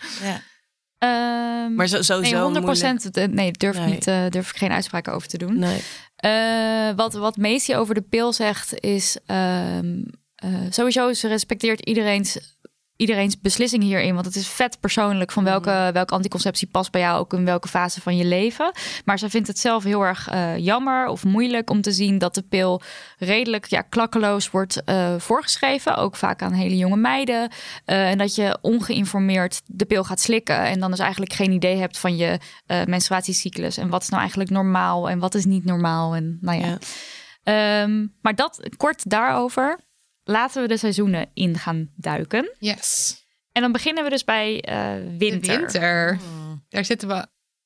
Maar sowieso 100%. Durf ik geen uitspraken over te doen. Nee. Wat Macy over de pil zegt is... sowieso ze respecteert iedereens beslissing hierin. Want het is vet persoonlijk van welke anticonceptie past bij jou... ook in welke fase van je leven. Maar ze vindt het zelf heel erg jammer of moeilijk om te zien... dat de pil redelijk klakkeloos wordt voorgeschreven. Ook vaak aan hele jonge meiden. En dat je ongeïnformeerd de pil gaat slikken... en dan dus eigenlijk geen idee hebt van je menstruatiecyclus. En wat is nou eigenlijk normaal en wat is niet normaal. En maar dat kort daarover... Laten we de seizoenen in gaan duiken. Yes. En dan beginnen we dus bij winter. De winter. Daar zitten we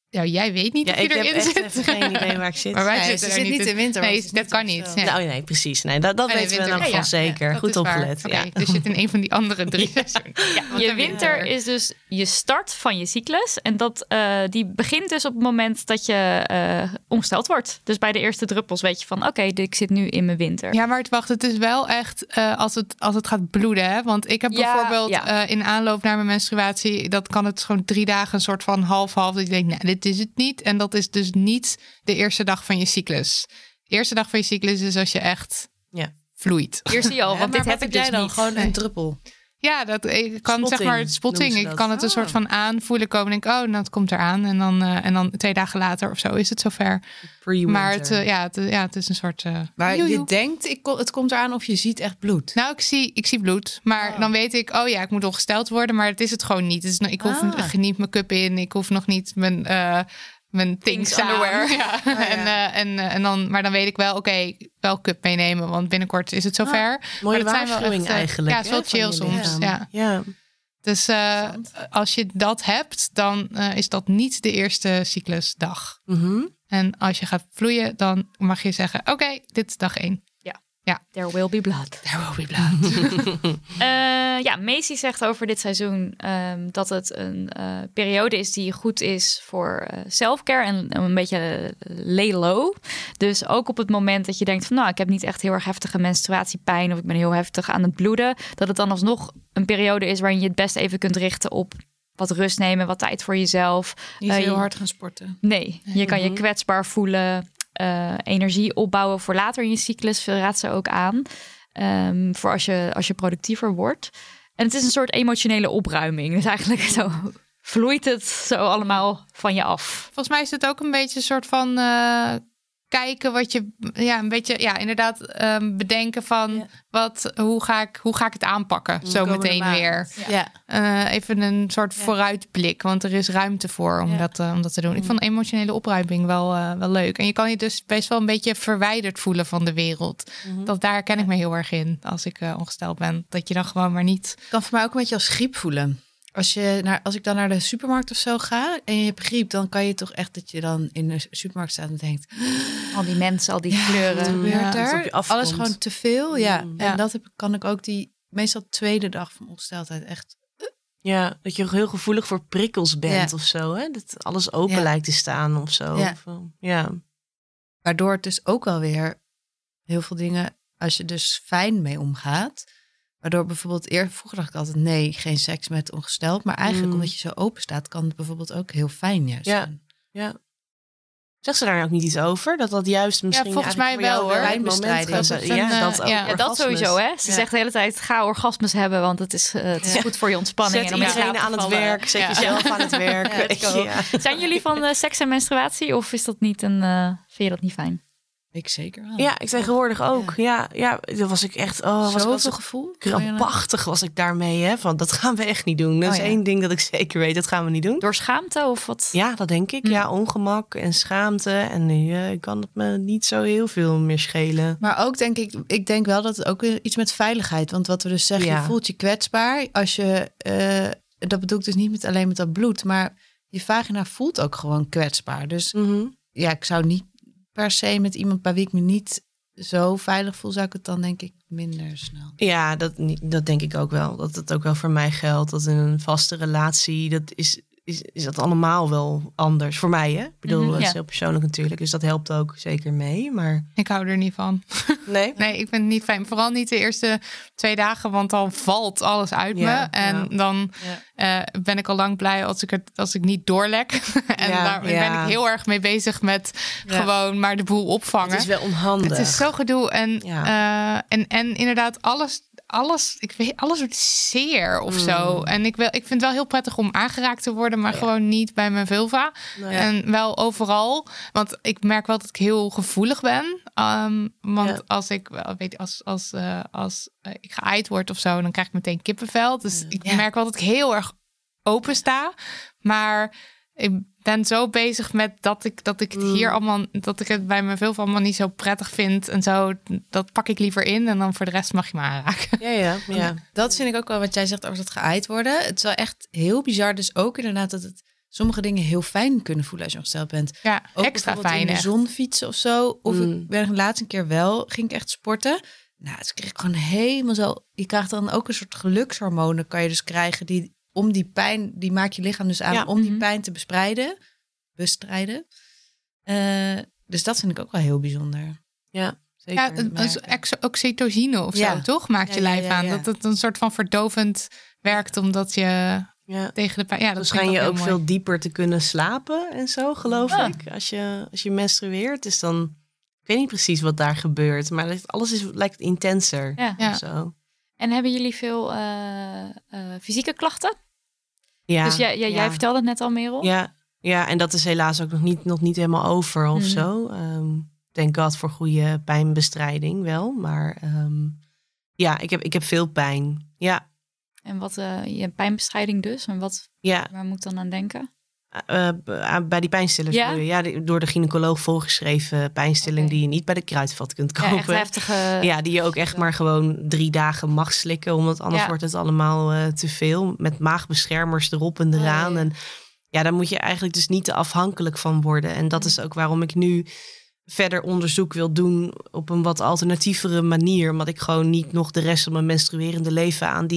Ja, jij weet niet of je ik heb erin echt zit. even geen idee waar ik zit. Maar wij Nee, zitten ze er zit niet in winter. Nee, want het is dat kan op niet. stel. Ja. Nou, nee, precies. Nee, dat weten we in winter. elk geval zeker. Dat Goed is waar. opgelet. Oké, Ja. dus je zit in een van die andere 3 seizoenen. Ja, want Je de winter is dus je start van je cyclus. En die begint dus op het moment dat je ongesteld wordt. Dus bij de eerste druppels weet je van... oké, ik zit nu in mijn winter. Ja, maar wacht, het is wel echt als het gaat bloeden. Hè? Want ik heb bijvoorbeeld in aanloop naar mijn menstruatie... dat kan het gewoon 3 dagen een soort van half-half. Dat je denkt, nee, dit is het niet. En dat is dus niet de eerste dag van je cyclus. De eerste dag van je cyclus is als je echt vloeit. Hier zie je al, Ja, want maar dit heb ik jij dus dan niet. gewoon een druppel. Ja, ik kan Spotting zeg maar spotting. noemen ze Ik dat. kan het een soort van aanvoelen komen. En denk, nou, het komt eraan. En dan 2 dagen later of zo is het zover. Pre-winter. Maar het is een soort... Maar joejoe. je denkt, het komt eraan of je ziet echt bloed. Nou, ik zie bloed. Maar dan weet ik, ik moet ongesteld worden. Maar het is het gewoon niet. Dus ik hoef niet mijn cup in. Ik hoef nog niet mijn things underwear. Ja. Maar dan weet ik wel, wel cup meenemen. Want binnenkort is het zover. Mooie maar dat zijn wel waarschuwing echt, eigenlijk. Ja, het is wel chill soms. Ja. Dus als je dat hebt, dan is dat niet de eerste cyclusdag. En als je gaat vloeien, dan mag je zeggen, oké, dit is dag 1. Ja. There will be blood. There will be blood. Macy zegt over dit seizoen dat het een periode is die goed is voor self-care en een beetje lay low. Dus ook op het moment dat je denkt van ik heb niet echt heel erg heftige menstruatiepijn of ik ben heel heftig aan het bloeden, dat het dan alsnog een periode is waarin je het best even kunt richten op wat rust nemen, wat tijd voor jezelf. Niet heel hard gaan sporten. Nee, je kan je kwetsbaar voelen. Energie opbouwen voor later in je cyclus, raadt ze ook aan. Voor als je productiever wordt. En het is een soort emotionele opruiming. Dus eigenlijk zo vloeit het zo allemaal van je af. Volgens mij is het ook een beetje een soort van kijken wat je... Ja, een beetje, inderdaad bedenken van hoe ga ik het aanpakken? Zo meteen weer. Ja. Even een soort vooruitblik, want er is ruimte voor om dat te doen. Ik vond emotionele opruiming wel leuk. En je kan je dus best wel een beetje verwijderd voelen van de wereld. Daar herken ik me heel erg in als ik ongesteld ben. Dat je dan gewoon maar niet... Kan voor mij ook een beetje als griep voelen. Als ik dan naar de supermarkt of zo ga en je hebt griep, dan kan je toch echt dat je dan in de supermarkt staat en denkt... Al die mensen, al die kleuren. Wat gebeurt alsof er? je afkomt. Alles gewoon te veel. En dat kan ik ook die meestal tweede dag van ongesteldheid echt... Ja, dat je heel gevoelig voor prikkels bent of zo. Hè? Dat alles open lijkt te staan of zo. Ja. Waardoor het dus ook alweer heel veel dingen, als je dus fijn mee omgaat... Waardoor bijvoorbeeld vroeger dacht ik altijd nee, geen seks met ongesteld. Maar eigenlijk omdat je zo open staat, kan het bijvoorbeeld ook heel fijn juist zijn. Ja. Zegt ze daar ook niet iets over? Dat juist misschien volgens mij wel hoor. Pijnbestrijding. Dat sowieso hè. Ze zegt de hele tijd ga orgasmes hebben, want het is goed voor je ontspanning. Zet en om in slaap iedereen te aan het vallen. werk. Zet jezelf aan het werk. Zijn jullie van seks en menstruatie of is dat niet vind je dat niet fijn? Ik zeker wel. Ja, ik tegenwoordig ook. Ja, dat was ik echt... Zoveel gevoel. Krampachtig was ik daarmee. Hè? Van, dat gaan we echt niet doen. Dat is één ding dat ik zeker weet. Dat gaan we niet doen. Door schaamte of wat? Ja, dat denk ik. Ja, ongemak en schaamte. En nu kan het me niet zo heel veel meer schelen. Maar ook denk ik denk wel dat het ook iets met veiligheid. Want wat we dus zeggen, je voelt je kwetsbaar. Als je, dat bedoel ik dus niet alleen met dat bloed. Maar je vagina voelt ook gewoon kwetsbaar. Dus ik zou niet per se met iemand bij wie ik me niet zo veilig voel, zou ik het dan denk ik minder snel. Ja, dat denk ik ook wel. Dat het ook wel voor mij geldt. Dat in een vaste relatie, dat is dat allemaal wel anders. Voor mij, hè? Ik bedoel, dat is heel persoonlijk natuurlijk. Dus dat helpt ook zeker mee. Maar ik hou er niet van. Nee? Nee, ik vind het niet fijn. Vooral niet de eerste 2 dagen, want dan valt alles uit me. En dan ben ik al lang blij als ik niet doorlek. En daar ben ik heel erg mee bezig met gewoon maar de boel opvangen. Het is wel onhandig. Het is zo gedoe. En inderdaad, alles wordt zeer of zo. En ik vind het wel heel prettig om aangeraakt te worden, maar gewoon niet bij mijn vulva. En wel overal. Want ik merk wel dat ik heel gevoelig ben. Want als ik als ik geëid word of zo, dan krijg ik meteen kippenvel. Dus ik merk wel dat ik heel erg open sta. Maar ik ben zo bezig met dat ik het hier allemaal, dat ik het bij mijn vulva allemaal niet zo prettig vind en zo. Dat pak ik liever in en dan voor de rest mag je me aanraken. Ja. Dat vind ik ook wel wat jij zegt over dat geëid worden. Het is wel echt heel bizar. Dus ook inderdaad dat het sommige dingen heel fijn kunnen voelen als je ongesteld bent. Ja, ook extra bijvoorbeeld fijn. in de zon fietsen of zo. Of ik ben laatst een keer ging ik echt sporten. Nou, dus kreeg ik gewoon helemaal zo... Je krijgt dan ook een soort gelukshormonen kan je dus krijgen... die om die pijn, die maakt je lichaam dus aan om die pijn te bestrijden. Dus dat vind ik ook wel heel bijzonder. Ja, zeker. Ja, oxytocine of zo, toch? Maakt je lijf aan. Dat het een soort van verdovend werkt, omdat je tegen de pijn... Ja, dat schijn je ook veel dieper te kunnen slapen en zo, geloof ik. Als je menstrueert, dus dan... Ik weet niet precies wat daar gebeurt, maar alles lijkt intenser. Ja. Zo. En hebben jullie veel fysieke klachten? Ja. Dus jij vertelde het net al, Merel. Ja, en dat is helaas ook nog niet helemaal over of zo. Thank God voor goede pijnbestrijding wel. Maar ik heb veel pijn. Ja. En wat je pijnbestrijding dus? En waar moet ik dan aan denken? Bij die pijnstillers. Ja, door de gynaecoloog voorgeschreven pijnstilling die je niet bij de Kruidvat kunt kopen. Ja, echt heftige... Ja, die je ook echt maar gewoon 3 dagen mag slikken. Omdat anders wordt het allemaal te veel. Met maagbeschermers erop en eraan. En daar moet je eigenlijk dus niet te afhankelijk van worden. En dat is ook waarom ik nu verder onderzoek wil doen op een wat alternatievere manier. Omdat ik gewoon niet nog de rest van mijn menstruerende leven aan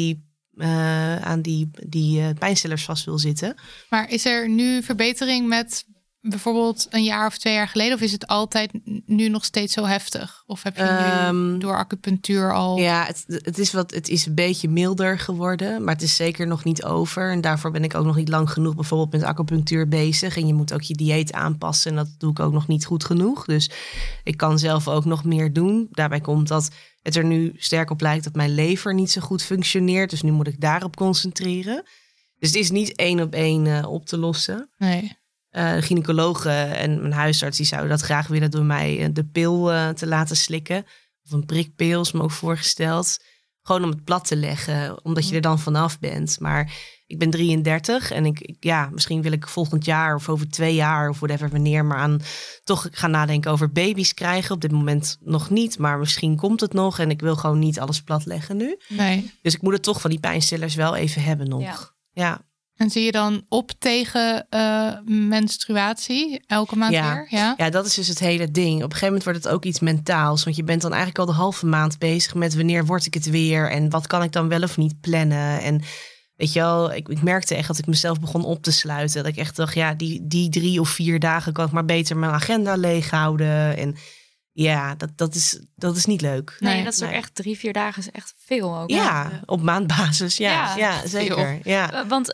die pijnstillers vast wil zitten. Maar is er nu verbetering met bijvoorbeeld een jaar of 2 jaar geleden? Of is het altijd nu nog steeds zo heftig? Of heb je nu door acupunctuur al... Ja, het is een beetje milder geworden. Maar het is zeker nog niet over. En daarvoor ben ik ook nog niet lang genoeg bijvoorbeeld met acupunctuur bezig. En je moet ook je dieet aanpassen. En dat doe ik ook nog niet goed genoeg. Dus ik kan zelf ook nog meer doen. Daarbij komt dat het er nu sterk op lijkt dat mijn lever niet zo goed functioneert. Dus nu moet ik daarop concentreren. Dus het is niet 1 op 1 op te lossen. Nee. De gynaecologen en mijn huisarts die zouden dat graag willen door mij de pil te laten slikken. Of een prikpil is me ook voorgesteld. Gewoon om het plat te leggen, omdat je er dan vanaf bent. Maar ik ben 33 en misschien wil ik volgend jaar of over 2 jaar of whatever wanneer maar toch gaan nadenken over baby's krijgen. Op dit moment nog niet, maar misschien komt het nog. En ik wil gewoon niet alles plat leggen nu. Nee. Dus ik moet het toch van die pijnstillers wel even hebben nog. Ja. En zie je dan op tegen menstruatie elke maand weer? Ja, dat is dus het hele ding. Op een gegeven moment wordt het ook iets mentaals. Want je bent dan eigenlijk al de halve maand bezig met wanneer word ik het weer? En wat kan ik dan wel of niet plannen? En weet je wel, ik merkte echt dat ik mezelf begon op te sluiten. Dat ik echt dacht, die 3 of 4 dagen kan ik maar beter mijn agenda leeghouden. En ja, dat is niet leuk. Nee, dat is ook echt 3-4 dagen is echt veel ook. Ja, op maandbasis. Ja, zeker. Ja. Want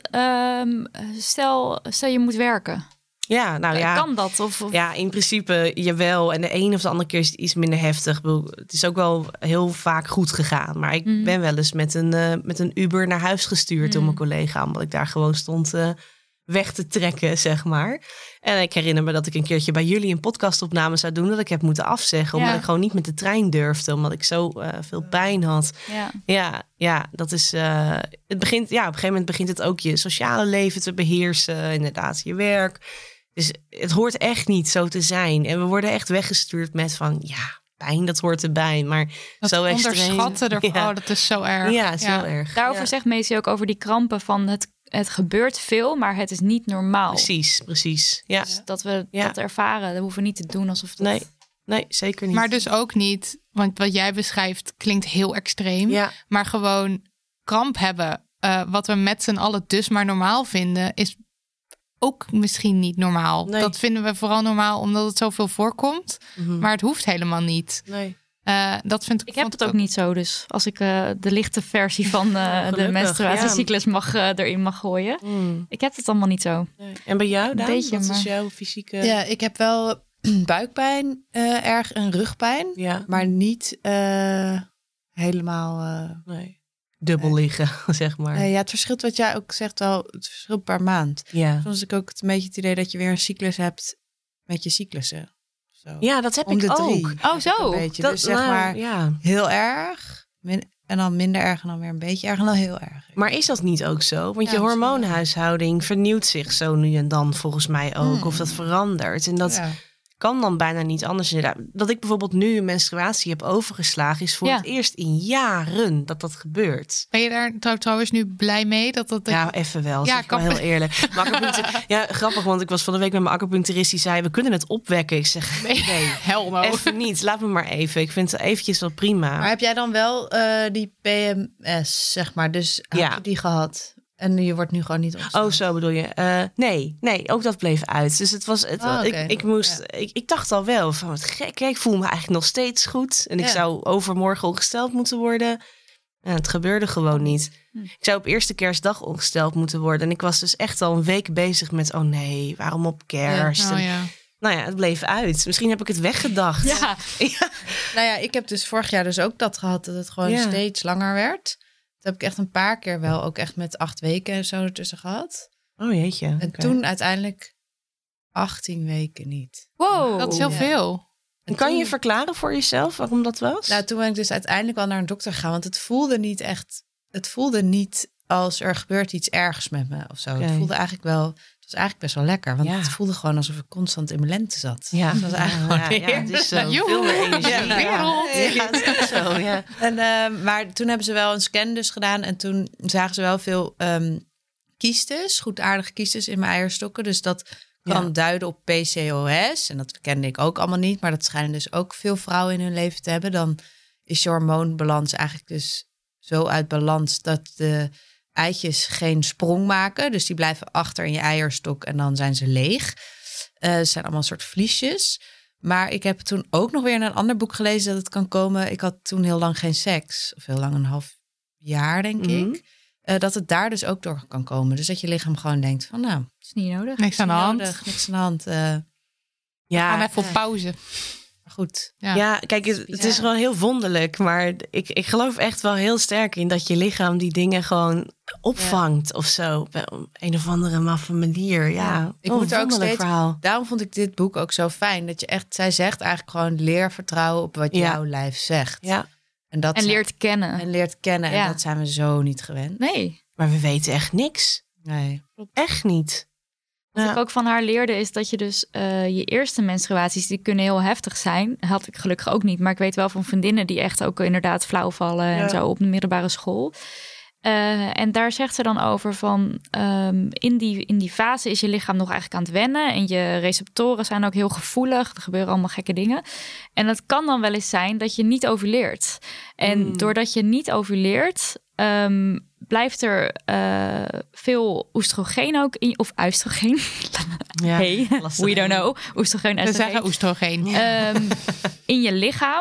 stel je moet werken. Ja, kan dat? Of... Ja, in principe jawel. En de een of de andere keer is het iets minder heftig. Het is ook wel heel vaak goed gegaan. Maar ik ben wel eens met een Uber naar huis gestuurd door mijn collega. Omdat ik daar gewoon stond weg te trekken, zeg maar. En ik herinner me dat ik een keertje bij jullie een podcastopname zou doen. Dat ik heb moeten afzeggen. Omdat ik gewoon niet met de trein durfde. Omdat ik zo veel pijn had. Ja, dat is... het begint, op een gegeven moment begint het ook je sociale leven te beheersen. Inderdaad, je werk. Dus het hoort echt niet zo te zijn. En we worden echt weggestuurd met van... pijn, dat hoort erbij. Maar dat zo extreem. Onderschatten ervan, dat is zo erg. Ja, is heel erg. Daarover zegt Macy ook over die krampen van het gebeurt veel, maar het is niet normaal. Precies. Ja. Dus dat we dat ervaren, dat hoeven we niet te doen alsof het... Nee, zeker niet. Maar dus ook niet, want wat jij beschrijft klinkt heel extreem. Ja. Maar gewoon kramp hebben, wat we met z'n allen dus maar normaal vinden, is ook misschien niet normaal. Nee. Dat vinden we vooral normaal omdat het zoveel voorkomt. Mm-hmm. Maar het hoeft helemaal niet. Nee. Dat vind ik. Ik heb het ook niet zo, dus als ik de lichte versie van de menstruatiecyclus erin mag gooien. Ik heb het allemaal niet zo. Nee. En bij jou, Daan? Wat is jouw fysieke... Ja, ik heb wel buikpijn erg en rugpijn. Ja. Maar niet helemaal... dubbel liggen, zeg maar. Het verschilt wat jij ook zegt wel. Het verschilt per maand. Ja. Soms heb ik ook een beetje het idee dat je weer een cyclus hebt met je cyclussen. Zo. Ja, dat heb ik ook. Oh, zo. Een beetje. Dus zeg maar heel erg. En dan minder erg en dan weer een beetje erg en dan heel erg. Maar is dat niet ook zo? Want je hormoonhuishouding vernieuwt zich zo nu en dan volgens mij ook. Of dat verandert. En dat kan dan bijna niet anders. Dat ik bijvoorbeeld nu een menstruatie heb overgeslagen... is voor het eerst in jaren dat gebeurt. Ben je daar trouwens nu blij mee? Ja, even wel. Ja, ik ben heel eerlijk. Ja, grappig, want ik was van de week met mijn acupuncturist... die zei, we kunnen het opwekken. Ik zeg, nee hel no. Even niet. Laat me maar even. Ik vind het eventjes wel prima. Maar heb jij dan wel die PMS, zeg maar? Dus heb je die gehad? En je wordt nu gewoon niet opgestaan. Oh, zo bedoel je? Nee, ook dat bleef uit. Dus het was... Ik dacht al wel van wat gek. Ik voel me eigenlijk nog steeds goed. En ik zou overmorgen ongesteld moeten worden. En het gebeurde gewoon niet. Ik zou op eerste kerstdag ongesteld moeten worden. En ik was dus echt al een week bezig met... oh nee, waarom op kerst? Nou ja, het bleef uit. Misschien heb ik het weggedacht. Ja. Nou ja, ik heb dus vorig jaar dus ook dat gehad... dat het gewoon steeds langer werd... Dat heb ik echt een paar keer wel ook echt met 8 weken en zo ertussen gehad. Oh jeetje. En toen uiteindelijk 18 weken niet. Wow. Dat is heel veel. En kan je verklaren voor jezelf waarom dat was? Nou, toen ben ik dus uiteindelijk wel naar een dokter gegaan. Want het voelde niet echt... Het voelde niet als er gebeurt iets ergs met me of zo. Okay. Het voelde eigenlijk wel... Het was eigenlijk best wel lekker. Want het voelde gewoon alsof ik constant in mijn lente zat. Ja. Dat was eigenlijk het is zo veel meer energie. Het is echt zo, ja. En, maar toen hebben ze wel een scan dus gedaan. En toen zagen ze wel veel kiestes. Goedaardige kiestes in mijn eierstokken. Dus dat kan duiden op PCOS. En dat kende ik ook allemaal niet. Maar dat schijnen dus ook veel vrouwen in hun leven te hebben. Dan is je hormoonbalans eigenlijk dus zo uit balans... dat de eitjes geen sprong maken. Dus die blijven achter in je eierstok en dan zijn ze leeg. Het zijn allemaal een soort vliesjes. Maar ik heb toen ook nog weer in een ander boek gelezen dat het kan komen. Ik had toen heel lang geen seks. Of heel lang, een half jaar denk ik. Dat het daar dus ook door kan komen. Dus dat je lichaam gewoon denkt van nou, is niet nodig. Niks aan de hand. Niks aan de hand. Gaan even op pauze. Goed. Ja, kijk, het is gewoon heel wonderlijk. Maar ik geloof echt wel heel sterk in dat je lichaam die dingen gewoon opvangt of zo. Op een of andere maffe manier. Ja, ik moet er ook steeds. Verhaal. Daarom vond ik dit boek ook zo fijn. Dat je echt, zij zegt eigenlijk gewoon leer vertrouwen op wat jouw lijf zegt. Ja. En leert kennen. En leert kennen. En dat zijn we zo niet gewend. Nee. Maar we weten echt niks. Nee. Echt niet. Wat ik ook van haar leerde is dat je dus je eerste menstruaties, die kunnen heel heftig zijn. Had ik gelukkig ook niet. Maar ik weet wel van vriendinnen die echt ook inderdaad flauw vallen en zo op de middelbare school. En daar zegt ze dan over van in die fase is je lichaam nog eigenlijk aan het wennen. En je receptoren zijn ook heel gevoelig. Er gebeuren allemaal gekke dingen. En dat kan dan wel eens zijn dat je niet ovuleert. En doordat je niet ovuleert, blijft er veel oestrogeen ook in, of oestrogeen. Hey, we don't know. Oestrogeen, we zeggen oestrogeen. In je lichaam.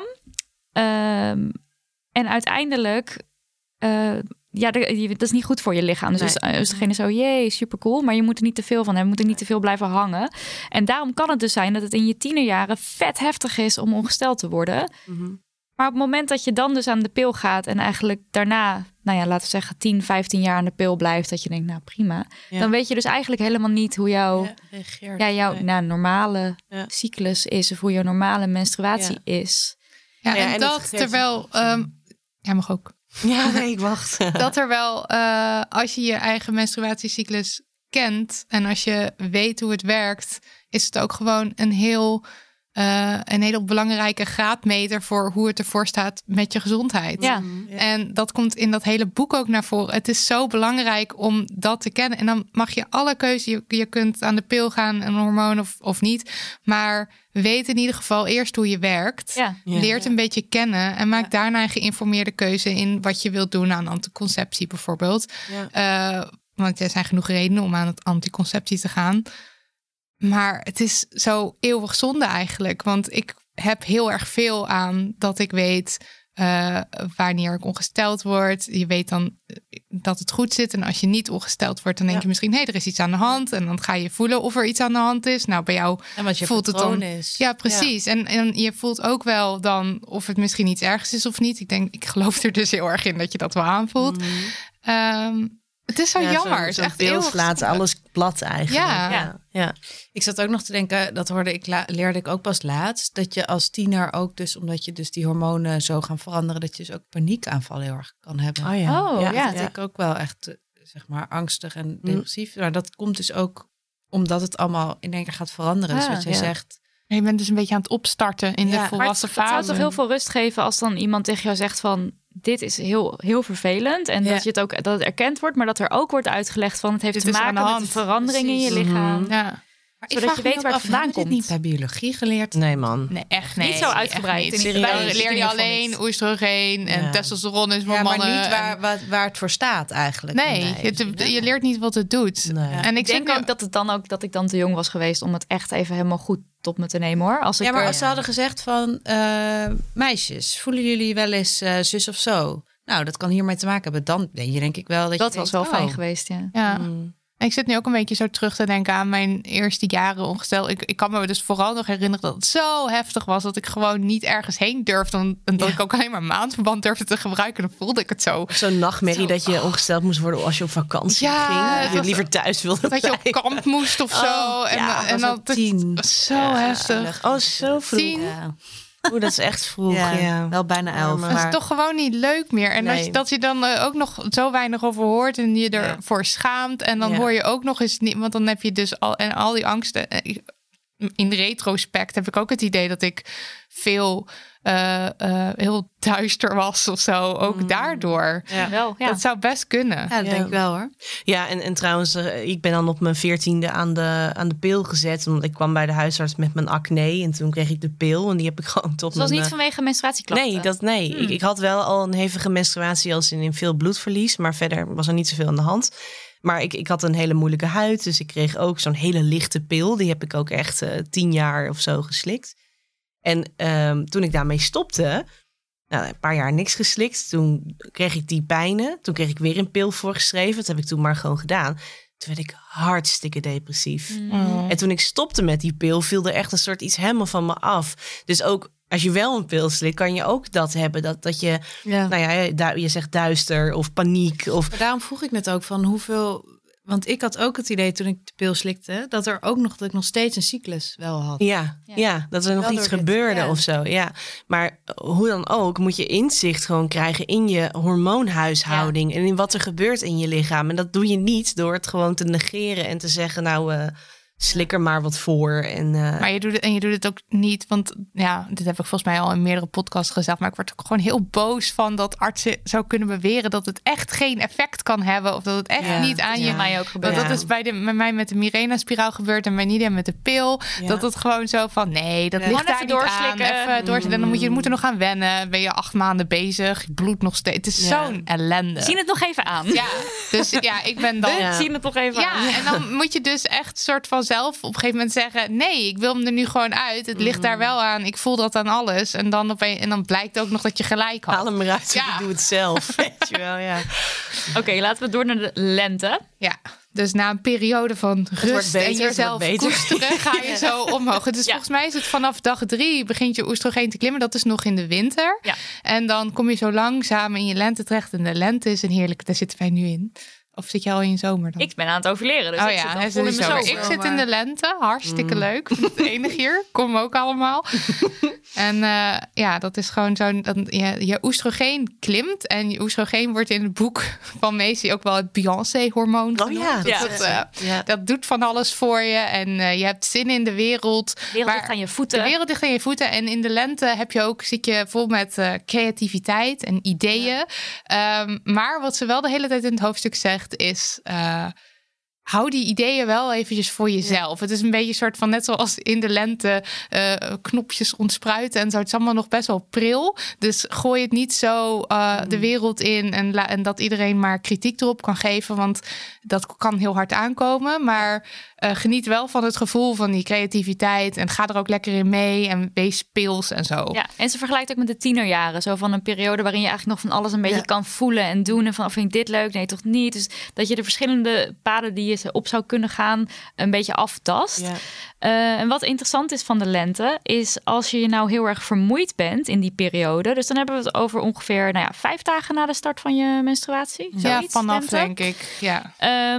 En uiteindelijk, dat is niet goed voor je lichaam. Dus oestrogeen is zo, super cool. Maar je moet er niet te veel van hebben. Je moet er niet te veel blijven hangen. En daarom kan het dus zijn dat het in je tienerjaren vet heftig is om ongesteld te worden. Mm-hmm. Maar op het moment dat je dan dus aan de pil gaat en eigenlijk daarna, laten we zeggen 10, 15 jaar aan de pil blijft, dat je denkt, nou prima. Ja. Dan weet je dus eigenlijk helemaal niet hoe jouw normale cyclus is of hoe jouw normale menstruatie is. Ja, en dat terwijl, jij mag ook. Ja, nee, ik wacht. Dat terwijl als je je eigen menstruatiecyclus kent en als je weet hoe het werkt, is het ook gewoon een hele belangrijke graadmeter voor hoe het ervoor staat met je gezondheid. Ja. En dat komt in dat hele boek ook naar voren. Het is zo belangrijk om dat te kennen. En dan mag je alle keuze. Je kunt aan de pil gaan, een hormoon of niet. Maar weet in ieder geval eerst hoe je werkt. Ja. Leert een beetje kennen. En maak daarna een geïnformeerde keuze in wat je wilt doen aan anticonceptie bijvoorbeeld. Ja. Want er zijn genoeg redenen om aan het anticonceptie te gaan. Maar het is zo eeuwig zonde eigenlijk. Want ik heb heel erg veel aan dat ik weet wanneer ik ongesteld word. Je weet dan dat het goed zit. En als je niet ongesteld wordt, dan denk je misschien, er is iets aan de hand. En dan ga je voelen of er iets aan de hand is. Nou, bij jou voelt het dan. Is. Ja, precies. Ja. En je voelt ook wel dan of het misschien iets ergs is of niet. Ik geloof er dus heel erg in dat je dat wel aanvoelt. Het is zo jammer. Het is echt heel slaat alles plat eigenlijk. Ja. Ik zat ook nog te denken, dat leerde ik ook pas laatst, dat je als tiener ook dus, omdat je dus die hormonen zo gaan veranderen, dat je dus ook paniekaanvallen heel erg kan hebben. Dat ik ook wel echt, angstig en depressief. Maar dat komt dus ook omdat het allemaal in één keer gaat veranderen. Dus wat jij zegt, Je bent dus een beetje aan het opstarten in de volwassen fase. Het zou toch heel veel rust geven als dan iemand tegen jou zegt van... dit is heel, heel vervelend. En dat het erkend wordt, maar dat er ook wordt uitgelegd van... het heeft te maken met de verandering in je lichaam. Ja. Maar zodat je weet waar het vandaan komt. Niet bij biologie geleerd. Nee, man. Nee, echt niet. Niet zo uitgebreid. Leer je alleen oestrogeen en testosteron is voor mannen. Maar niet waar het voor staat eigenlijk. Nee, je leert niet wat het doet. Nee. En ik denk ook dat ik dan te jong was geweest... om het echt even helemaal goed tot me te nemen, hoor. Als ze hadden gezegd van... meisjes, voelen jullie wel eens zus of zo? Nou, dat kan hiermee te maken hebben. Dan denk je denk ik wel dat was wel fijn geweest, ja. Ik zit nu ook een beetje zo terug te denken aan mijn eerste jaren ongesteld. Ik kan me dus vooral nog herinneren dat het zo heftig was... dat ik gewoon niet ergens heen durfde. En dat ik ook alleen maar maandverband durfde te gebruiken. Dan voelde ik het zo. Zo'n nachtmerrie dat je ongesteld moest worden als je op vakantie ging. Dat je liever thuis wilde blijven. Dat je op kamp moest of zo. En dan 10. Zo heftig. Oh, zo vroeg. 10. Oeh, dat is echt vroeg. Ja, wel bijna 11. Maar... Dat is toch gewoon niet leuk meer. En dat je dan ook nog zo weinig over hoort en je ervoor schaamt. En dan hoor je ook nog eens niet. Want dan heb je dus al die angsten. In retrospect heb ik ook het idee dat ik veel heel duister was of zo. Ook daardoor. Ja. Dat zou best kunnen. Ja, dat denk ik wel, hoor. Ja, en trouwens, ik ben dan op mijn 14e aan de pil gezet. Omdat ik kwam bij de huisarts met mijn acne. En toen kreeg ik de pil. En die heb ik gewoon tot dat was niet vanwege menstruatieklachten? Nee. Ik had wel al een hevige menstruatie als in veel bloedverlies. Maar verder was er niet zoveel aan de hand. Maar ik had een hele moeilijke huid. Dus ik kreeg ook zo'n hele lichte pil. Die heb ik ook echt 10 jaar of zo geslikt. En toen ik daarmee stopte, een paar jaar niks geslikt. Toen kreeg ik die pijnen. Toen kreeg ik weer een pil voorgeschreven. Dat heb ik toen maar gewoon gedaan. Toen werd ik hartstikke depressief. En toen ik stopte met die pil, viel er echt een soort iets helemaal van me af. Dus ook als je wel een pil slikt, kan je ook dat hebben. Dat je, je zegt duister of paniek. Of... Maar daarom vroeg ik net ook van hoeveel... Want ik had ook het idee toen ik de pil slikte... dat ik nog steeds een cyclus wel had. Ja, dat er nog iets gebeurde of zo. Ja. Maar hoe dan ook moet je inzicht gewoon krijgen... in je hormoonhuishouding en in wat er gebeurt in je lichaam. En dat doe je niet door het gewoon te negeren en te zeggen... slik er maar wat voor. Maar je doet het ook niet, want dit heb ik volgens mij al in meerdere podcasts gezegd, maar ik word ook gewoon heel boos van dat artsen zou kunnen beweren dat het echt geen effect kan hebben of dat het echt niet aan je... mij ook gebeurt. Want dat is bij mij met de Mirena-spiraal gebeurd en bij Nidia met de pil. Ja. Dat het gewoon zo van, nee, dat ligt daar niet aan. Even doorslikken. Dan moet er nog aan wennen. Ben je 8 maanden bezig, je bloedt nog steeds. Het is zo'n ellende. Zien het nog even aan. Ja, dus ik ben dan... Zien het nog even aan. En dan moet je dus echt soort van zelf op een gegeven moment zeggen... nee, ik wil hem er nu gewoon uit. Het ligt daar wel aan. Ik voel dat aan alles. En dan blijkt ook nog dat je gelijk had. Haal hem eruit. Ik doe het zelf. Weet je wel, Oké, laten we door naar de lente. Ja, dus na een periode van rust en jezelf koesteren... ga je zo omhoog. Dus volgens mij is het vanaf dag 3 begint je oestrogeen te klimmen. Dat is nog in de winter. Ja. En dan kom je zo langzaam in je lente terecht. En de lente is een heerlijke... Daar zitten wij nu in. Of zit je al in je zomer dan? Ik ben aan het overleren, dus ik zit al vol in mijn zomer. Ik zit in de lente, hartstikke leuk. Het enige hier, kom ook allemaal. En dat is gewoon zo... Je oestrogeen klimt en je oestrogeen wordt in het boek van Macy ook wel het Beyoncé-hormoon genoemd. Dat doet van alles voor je en je hebt zin in de wereld. De wereld ligt aan je voeten. De wereld ligt aan je voeten en in de lente zit je vol met creativiteit en ideeën. Maar wat ze wel de hele tijd in het hoofdstuk zegt is... hou die ideeën wel eventjes voor jezelf. Het is een beetje een soort van net zoals in de lente knopjes ontspruiten en zo. Het is allemaal nog best wel pril. Dus gooi het niet zo de wereld in en dat iedereen maar kritiek erop kan geven. Want dat kan heel hard aankomen. Maar geniet wel van het gevoel van die creativiteit en ga er ook lekker in mee en wees speels en zo. Ja, en ze vergelijkt ook met de tienerjaren. Zo van een periode waarin je eigenlijk nog van alles een beetje kan voelen en doen. En van, vind ik dit leuk? Nee, toch niet? Dus dat je de verschillende paden die je op zou kunnen gaan een beetje aftast. Ja. En wat interessant is van de lente is als je nou heel erg vermoeid bent in die periode. Dus dan hebben we het over ongeveer 5 dagen na de start van je menstruatie. Zoiets, vanaf lente. Denk ik. Ja.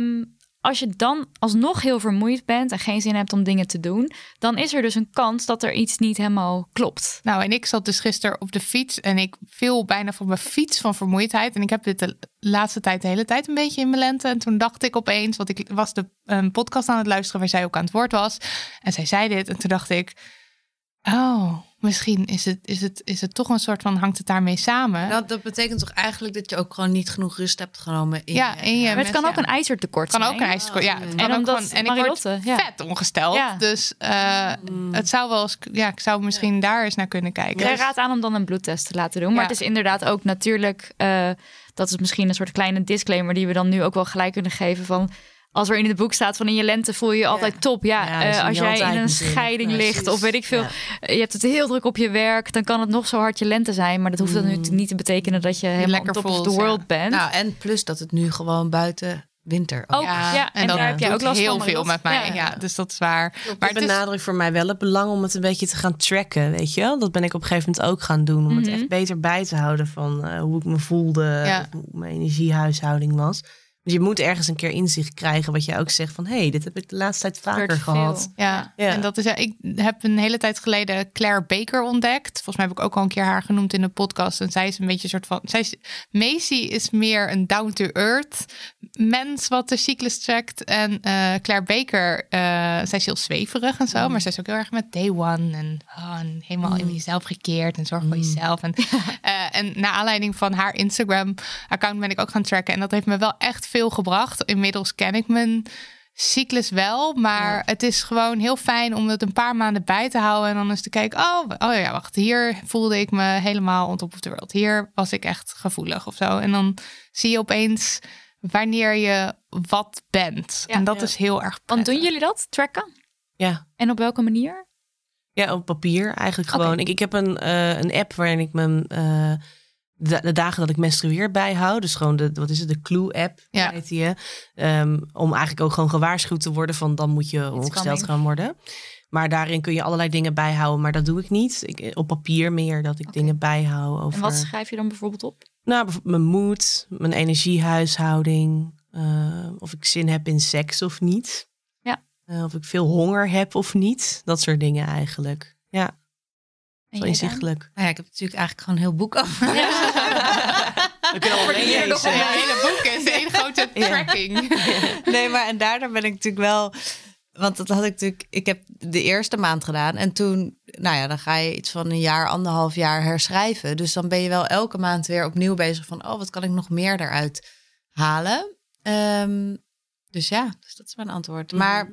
Als je dan alsnog heel vermoeid bent en geen zin hebt om dingen te doen, dan is er dus een kans dat er iets niet helemaal klopt. Nou, en ik zat dus gisteren op de fiets en ik viel bijna van mijn fiets van vermoeidheid. En ik heb dit de laatste tijd de hele tijd een beetje in mijn lente. En toen dacht ik opeens, want ik was de podcast aan het luisteren waar zij ook aan het woord was. En zij zei dit en toen dacht ik, Oh, misschien is het toch een soort van, hangt het daarmee samen? Nou, dat betekent toch eigenlijk dat je ook gewoon niet genoeg rust hebt genomen in je maar het kan ook een ijzertekort zijn. Kan ook een ijzertekort, ja. Het kan en ook omdat gewoon, en ik word vet ongesteld. Ja. Dus het zou wel eens... Ja, ik zou misschien daar eens naar kunnen kijken. Jij raadt aan om dan een bloedtest te laten doen. Maar het is inderdaad ook natuurlijk... dat is misschien een soort kleine disclaimer... die we dan nu ook wel gelijk kunnen geven van... Als er in het boek staat van in je lente voel je je altijd top. Als jij in een scheiding ligt of weet ik veel. Je hebt het heel druk op je werk. Dan kan het nog zo hard je lente zijn. Maar dat hoeft dan nu niet te betekenen dat je helemaal lekker top of the world bent. Nou, en plus dat het nu gewoon buiten winter ook. En daar heb jij ook last heel van, veel met mij. Ja, dus dat is waar. Maar het benadrukt voor mij wel het belang om het een beetje te gaan tracken, weet je wel? Dat ben ik op een gegeven moment ook gaan doen. Om het echt beter bij te houden van hoe ik me voelde. Hoe mijn energiehuishouding was. Dus je moet ergens een keer inzicht krijgen wat je ook zegt van... hey, dit heb ik de laatste tijd vaker gehad. Ja, en dat is... ik heb een hele tijd geleden Claire Baker ontdekt. Volgens mij heb ik ook al een keer haar genoemd in de podcast. En zij is een beetje een soort van... Macy is meer een down-to-earth mens wat de cyclus trackt. En Claire Baker, zij is heel zweverig en zo. Maar zij is ook heel erg met day one. En helemaal in jezelf gekeerd. En zorg voor jezelf. En naar aanleiding van haar Instagram-account ben ik ook gaan tracken. En dat heeft me wel echt veel gebracht. Inmiddels ken ik mijn cyclus wel, maar het is gewoon heel fijn om het een paar maanden bij te houden en dan eens te kijken, wacht, hier voelde ik me helemaal on top of the world. Hier was ik echt gevoelig of zo. En dan zie je opeens wanneer je wat bent. En dat is heel erg prettig. Want doen jullie dat, tracken? Ja. En op welke manier? Ja, op papier eigenlijk gewoon. Ik heb een app waarin ik mijn... de dagen dat ik menstrueer bijhoud. Dus gewoon de Clue-app. Heet die, om eigenlijk ook gewoon gewaarschuwd te worden van dan moet je ongesteld gaan worden. Maar daarin kun je allerlei dingen bijhouden. Maar dat doe ik niet. Op papier meer dat ik dingen bijhoud. Over... En wat schrijf je dan bijvoorbeeld op? Nou, bijvoorbeeld mijn moed, mijn energiehuishouding. Of ik zin heb in seks of niet. Ja. Of ik veel honger heb of niet. Dat soort dingen eigenlijk. Ja. Zo inzichtelijk. Nou ik heb natuurlijk eigenlijk gewoon een heel boek over. We kunnen al hier nog een hele boek is één grote tracking. Nee, maar en daardoor ben ik natuurlijk wel... Want dat had ik natuurlijk... Ik heb de eerste maand gedaan. En toen, dan ga je iets van 1,5 jaar herschrijven. Dus dan ben je wel elke maand weer opnieuw bezig van... wat kan ik nog meer eruit halen? Dus dat is mijn antwoord. Maar,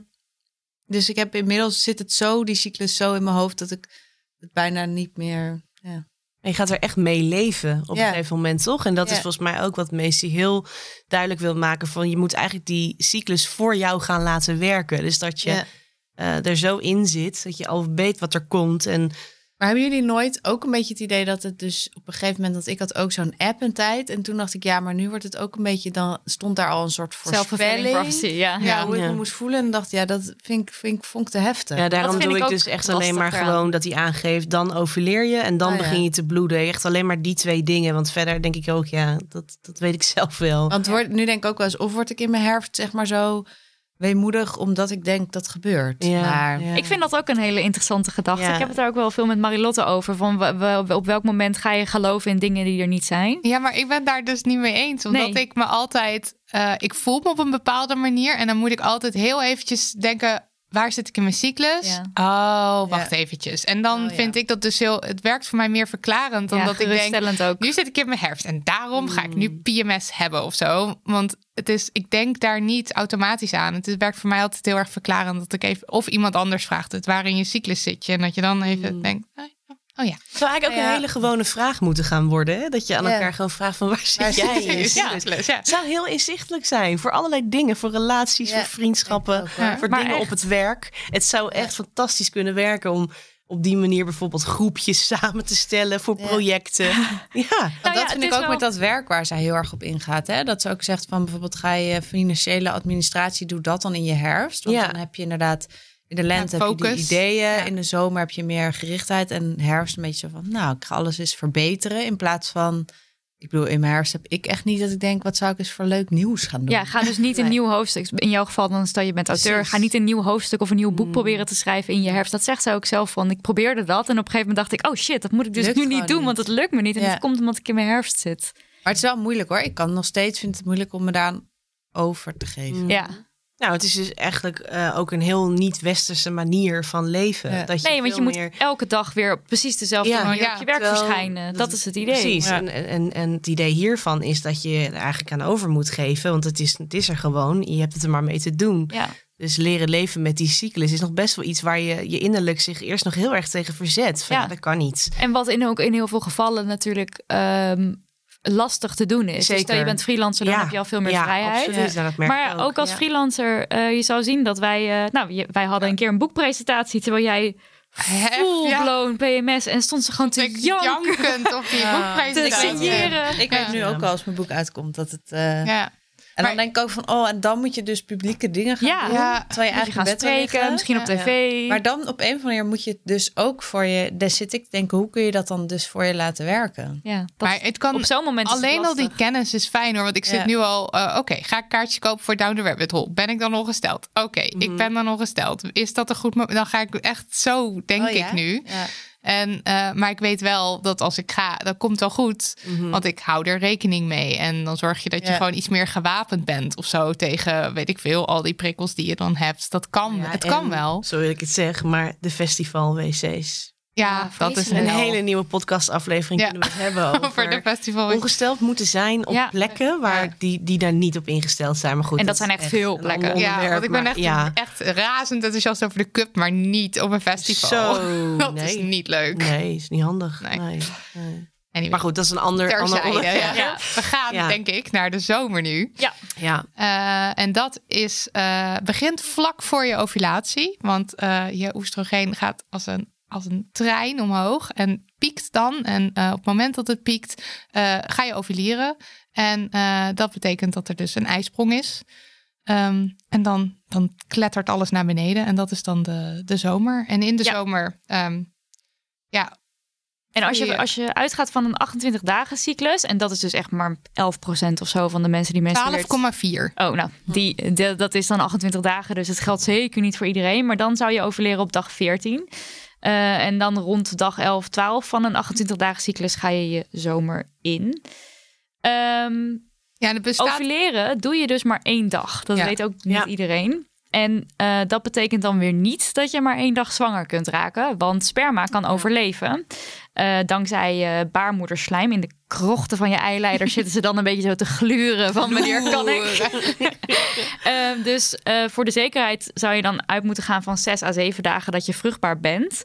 dus ik heb inmiddels zit het zo, die cyclus zo in mijn hoofd... dat ik het bijna niet meer... Ja. En je gaat er echt mee leven op een gegeven moment, toch? En dat is volgens mij ook wat Macy heel duidelijk wil maken van... je moet eigenlijk die cyclus voor jou gaan laten werken. Dus dat je er zo in zit, dat je al weet wat er komt. Maar hebben jullie nooit ook een beetje het idee dat het dus op een gegeven moment... dat ik had ook zo'n app een tijd. En toen dacht ik, maar nu wordt het ook een beetje... dan stond daar al een soort voorspelling. Hoe ik me moest voelen. En dacht, dat vond ik te heftig. Ja, daarom doe ik dus echt alleen maar gewoon dat hij aangeeft... dan ovuleer je en dan begin je te bloeden. Echt alleen maar die 2 dingen. Want verder denk ik ook, dat weet ik zelf wel. Want nu denk ik ook wel eens... of word ik in mijn herfst zeg maar zo... weemoedig omdat ik denk dat gebeurt. Maar ik vind dat ook een hele interessante gedachte. Ik heb het daar ook wel veel met Marilotte over. Van op welk moment ga je geloven in dingen die er niet zijn? Ja, maar ik ben daar dus niet mee eens. Omdat ik me altijd... ik voel me op een bepaalde manier. En dan moet ik altijd heel eventjes denken... waar zit ik in mijn cyclus? Wacht eventjes. En dan vind ik dat dus het werkt voor mij meer verklarend. Dan dat ik denk, ook. Nu zit ik in mijn herfst. En daarom ga ik nu PMS hebben of zo. Want ik denk daar niet automatisch aan. Het werkt voor mij altijd heel erg verklarend. Dat ik even, of iemand anders vraagt het, waar in je cyclus zit je? En dat je dan even denkt... Het zou eigenlijk ook een hele gewone vraag moeten gaan worden. Hè? Dat je aan elkaar gewoon vraagt van waar zit jij in je cyclus? Het zou heel inzichtelijk zijn voor allerlei dingen. Voor relaties, voor vriendschappen, voor dingen op het werk. Het zou echt fantastisch kunnen werken om op die manier bijvoorbeeld groepjes samen te stellen voor projecten. Dat vind ik ook met dat werk waar zij heel erg op ingaat. Hè? Dat ze ook zegt van bijvoorbeeld ga je financiële administratie, doe dat dan in je herfst. Want dan heb je inderdaad... In de lente heb je die ideeën. In de zomer heb je meer gerichtheid. En herfst een beetje zo van... ik ga alles eens verbeteren. In plaats van... Ik bedoel, in mijn herfst heb ik echt niet dat ik denk... wat zou ik eens voor leuk nieuws gaan doen? Ja, ga dus niet een nieuw hoofdstuk. In jouw geval, dan stel je bent auteur. Ga niet een nieuw hoofdstuk of een nieuw boek proberen te schrijven in je herfst. Dat zegt zij ook zelf van. Ik probeerde dat. En op een gegeven moment dacht ik... oh shit, dat moet ik dus nu niet doen. Want het lukt me niet. En dat komt omdat ik in mijn herfst zit. Maar het is wel moeilijk hoor. Ik kan nog steeds... vind het moeilijk om me daar over te geven. Ja. Nou, het is dus eigenlijk ook een heel niet-westerse manier van leven. Ja. Dat je Nee, want je moet elke dag weer op precies dezelfde manier op je werk verschijnen. Dat is het idee. Precies. Ja. En het idee hiervan is dat je er eigenlijk aan over moet geven. Want het is er gewoon. Je hebt het er maar mee te doen. Ja. Dus leren leven met die cyclus is nog best wel iets waar je innerlijk zich eerst nog heel erg tegen verzet. Van, dat kan niet. En wat ook in heel veel gevallen natuurlijk lastig te doen is. Zeker. Dus stel je bent freelancer, dan heb je al veel meer vrijheid. Absoluut. Nou, dat merk Maar ik ook als freelancer, je zou zien dat wij hadden een keer een boekpresentatie, terwijl jij full-blown PMS en stond ze gewoon te janken op die boekpresentatie. Te signeren. Ik weet nu ook al als mijn boek uitkomt dat het... En dan Maar- denk ik ook van, en dan moet je dus publieke dingen gaan doen. Ja. Terwijl je Moet je gaan eigenlijk in bed wil spreken, liggen. misschien op tv. Maar dan op een of andere manier moet je het dus ook voor je... Daar zit ik te denken, hoe kun je dat dan dus voor je laten werken? Ja, dat, Maar het kan op zo'n moment is het alleen al die lastig. kennis is fijn hoor. Want ik zit nu al, oké, ga ik kaartjes kopen voor Down the Rabbit Hole? Ben ik dan ongesteld? Oké, ik ben dan ongesteld. Is dat een goed moment? Dan ga ik echt zo, denk ik nu. Ja. En, maar ik weet wel dat als ik ga, dat komt wel goed. Want ik hou er rekening mee. En dan zorg je dat je gewoon iets meer gewapend bent of zo tegen, weet ik veel, al die prikkels die je dan hebt. Dat kan, het kan wel. Zo wil ik het zeggen, maar de festival-wc's. Ja, dat is Een wel. hele nieuwe podcastaflevering kunnen we het hebben over de festival. ongesteld moeten zijn op plekken waar die daar niet op ingesteld zijn. Maar goed, En dat zijn echt veel een plekken. ander Ja, onderwerp, want ik ben maar echt razend enthousiast over de cup, maar niet op een festival. Zo, dat nee. is niet leuk. Nee, is niet handig. Nee. Nee. Anyway, Maar goed, dat is een ander terzijde, onderwerp. ja. We gaan, denk ik, naar de zomer nu. Ja. En dat is begint vlak voor je ovulatie. Want je oestrogeen gaat als een trein omhoog en piekt dan. En op het moment dat het piekt, ga je ovuleren. En dat betekent dat er dus een ijsprong is. En dan klettert alles naar beneden. En dat is dan de zomer. En in de zomer, En als je uitgaat van een 28 dagen cyclus, en dat is dus echt maar 11% of zo van de mensen die menstrueert. 12,4. Oh, nou, dat is dan 28 dagen, dus het geldt zeker niet voor iedereen. Maar dan zou je ovuleren op dag 14. En dan rond dag 11, 12 van een 28 dagen cyclus ga je zomer in. Ovuleren doe je dus maar 1 dag. Dat weet ook niet iedereen. En dat betekent dan weer niet dat je maar 1 dag zwanger kunt raken. Want sperma kan overleven. Dankzij baarmoederslijm in de krochten van je eileider zitten ze dan een beetje zo te gluren van wanneer kan ik. Dus voor de zekerheid zou je dan uit moeten gaan van 6 à 7 dagen dat je vruchtbaar bent.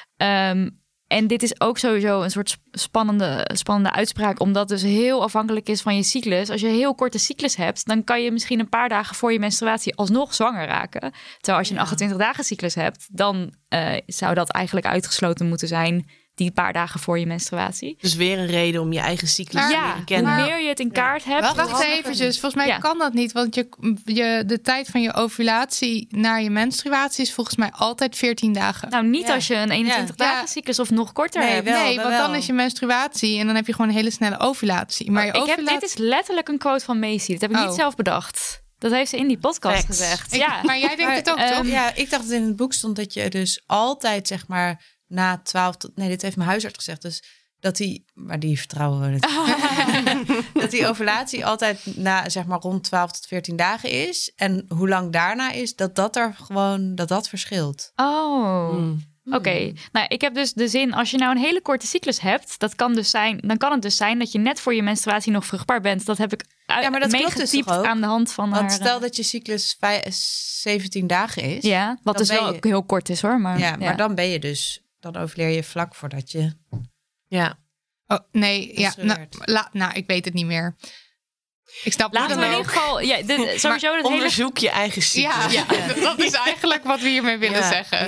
En dit is ook sowieso een soort spannende uitspraak, omdat het dus heel afhankelijk is van je cyclus. Als je een heel korte cyclus hebt, dan kan je misschien een paar dagen voor je menstruatie alsnog zwanger raken. Terwijl als je een 28 dagen cyclus hebt, dan zou dat eigenlijk uitgesloten moeten zijn, die paar dagen voor je menstruatie. Dus weer een reden om je eigen cyclus te leren kennen. Hoe meer je het in kaart hebt. Wacht even, dus volgens mij kan dat niet. Want de tijd van je ovulatie naar je menstruatie is volgens mij altijd 14 dagen. Nou, niet als je een 21 dagen cyclus of nog korter hebt. Want dan is je menstruatie en dan heb je gewoon een hele snelle ovulatie. Maar dit is letterlijk een quote van Macy. Dat heb ik niet zelf bedacht. Dat heeft ze in die podcast gezegd. Maar jij denkt het ook, toch? Ja, ik dacht dat in het boek stond dat je dus altijd, zeg maar, na 12 tot... Nee, dit heeft mijn huisarts gezegd. Dus dat maar die vertrouwen we het. Dat die ovulatie altijd na, zeg maar, rond 12 tot 14 dagen is. En hoe lang daarna is, dat verschilt. Oh, oké. Nou, ik heb dus de zin, als je nou een hele korte cyclus hebt, dan kan het dus zijn dat je net voor je menstruatie nog vruchtbaar bent. Dat heb ik meegetypt dus aan de hand van Want haar... stel dat je cyclus 17 dagen is. Ja, wat dus wel ook heel kort is hoor. Maar dan ben je dus... Dan overleer je vlak voordat je... Ja. Oh, nee. Ja, nou, ik weet het niet meer. Ik snap Laten we in ieder geval... sowieso het onderzoek je eigen cyclus. Ja, dat is eigenlijk wat we hiermee willen zeggen.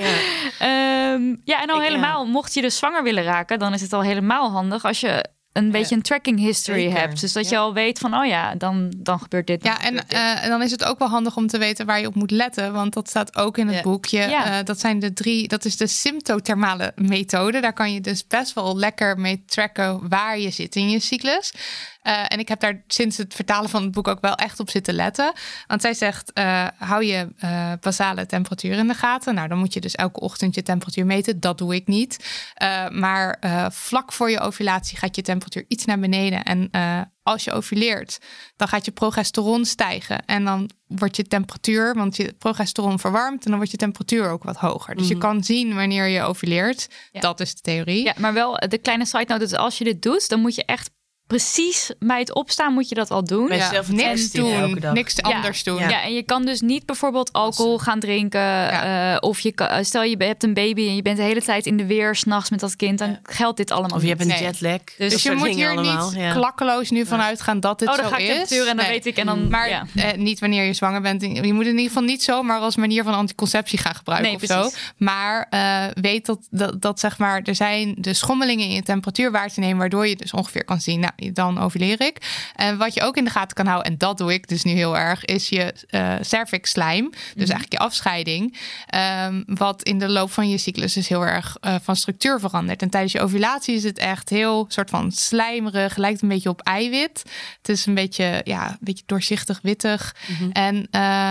Ja. En al helemaal, mocht je dus zwanger willen raken, dan is het al helemaal handig als je een beetje een tracking history hebt. Dus dat je al weet van, dan gebeurt dit. Ja, en dan is het ook wel handig om te weten waar je op moet letten. Want dat staat ook in het boekje. Dat zijn de 3, dat is de symptothermale methode. Daar kan je dus best wel lekker mee tracken waar je zit in je cyclus. En ik heb daar sinds het vertalen van het boek ook wel echt op zitten letten. Want zij zegt, hou je basale temperatuur in de gaten. Nou, dan moet je dus elke ochtend je temperatuur meten. Dat doe ik niet. Maar vlak voor je ovulatie gaat je temperatuur iets naar beneden. En als je ovuleert, dan gaat je progesteron stijgen. En dan wordt je temperatuur, want je progesteron verwarmt... en dan wordt je temperatuur ook wat hoger. Dus je kan zien wanneer je ovuleert. Ja. Dat is de theorie. Ja, maar wel de kleine side note, dus als je dit doet... dan moet je echt precies bij het opstaan moet je dat al doen. Niks doen, niks anders doen. Ja, en je kan dus niet bijvoorbeeld alcohol gaan drinken. Of stel je hebt een baby en je bent de hele tijd in de weer 's nachts met dat kind, dan geldt dit allemaal. Of je hebt een jetlag. Dus je moet hier niet klakkeloos nu vanuit gaan dat dit zo is. Dan ga ik temperatuur en dan weet ik. En dan, maar niet wanneer je zwanger bent. Je moet in ieder geval niet zomaar als manier van anticonceptie gaan gebruiken of zo. Maar weet dat zeg maar, er zijn de schommelingen in je temperatuur waar te nemen, waardoor je dus ongeveer kan zien, nou, dan ovuleer ik. En wat je ook in de gaten kan houden, en dat doe ik dus nu heel erg, is je cervix slijm. Dus eigenlijk je afscheiding. Wat in de loop van je cyclus dus heel erg van structuur verandert. En tijdens je ovulatie is het echt heel soort van slijmerig, lijkt een beetje op eiwit. Het is een beetje doorzichtig, wittig. En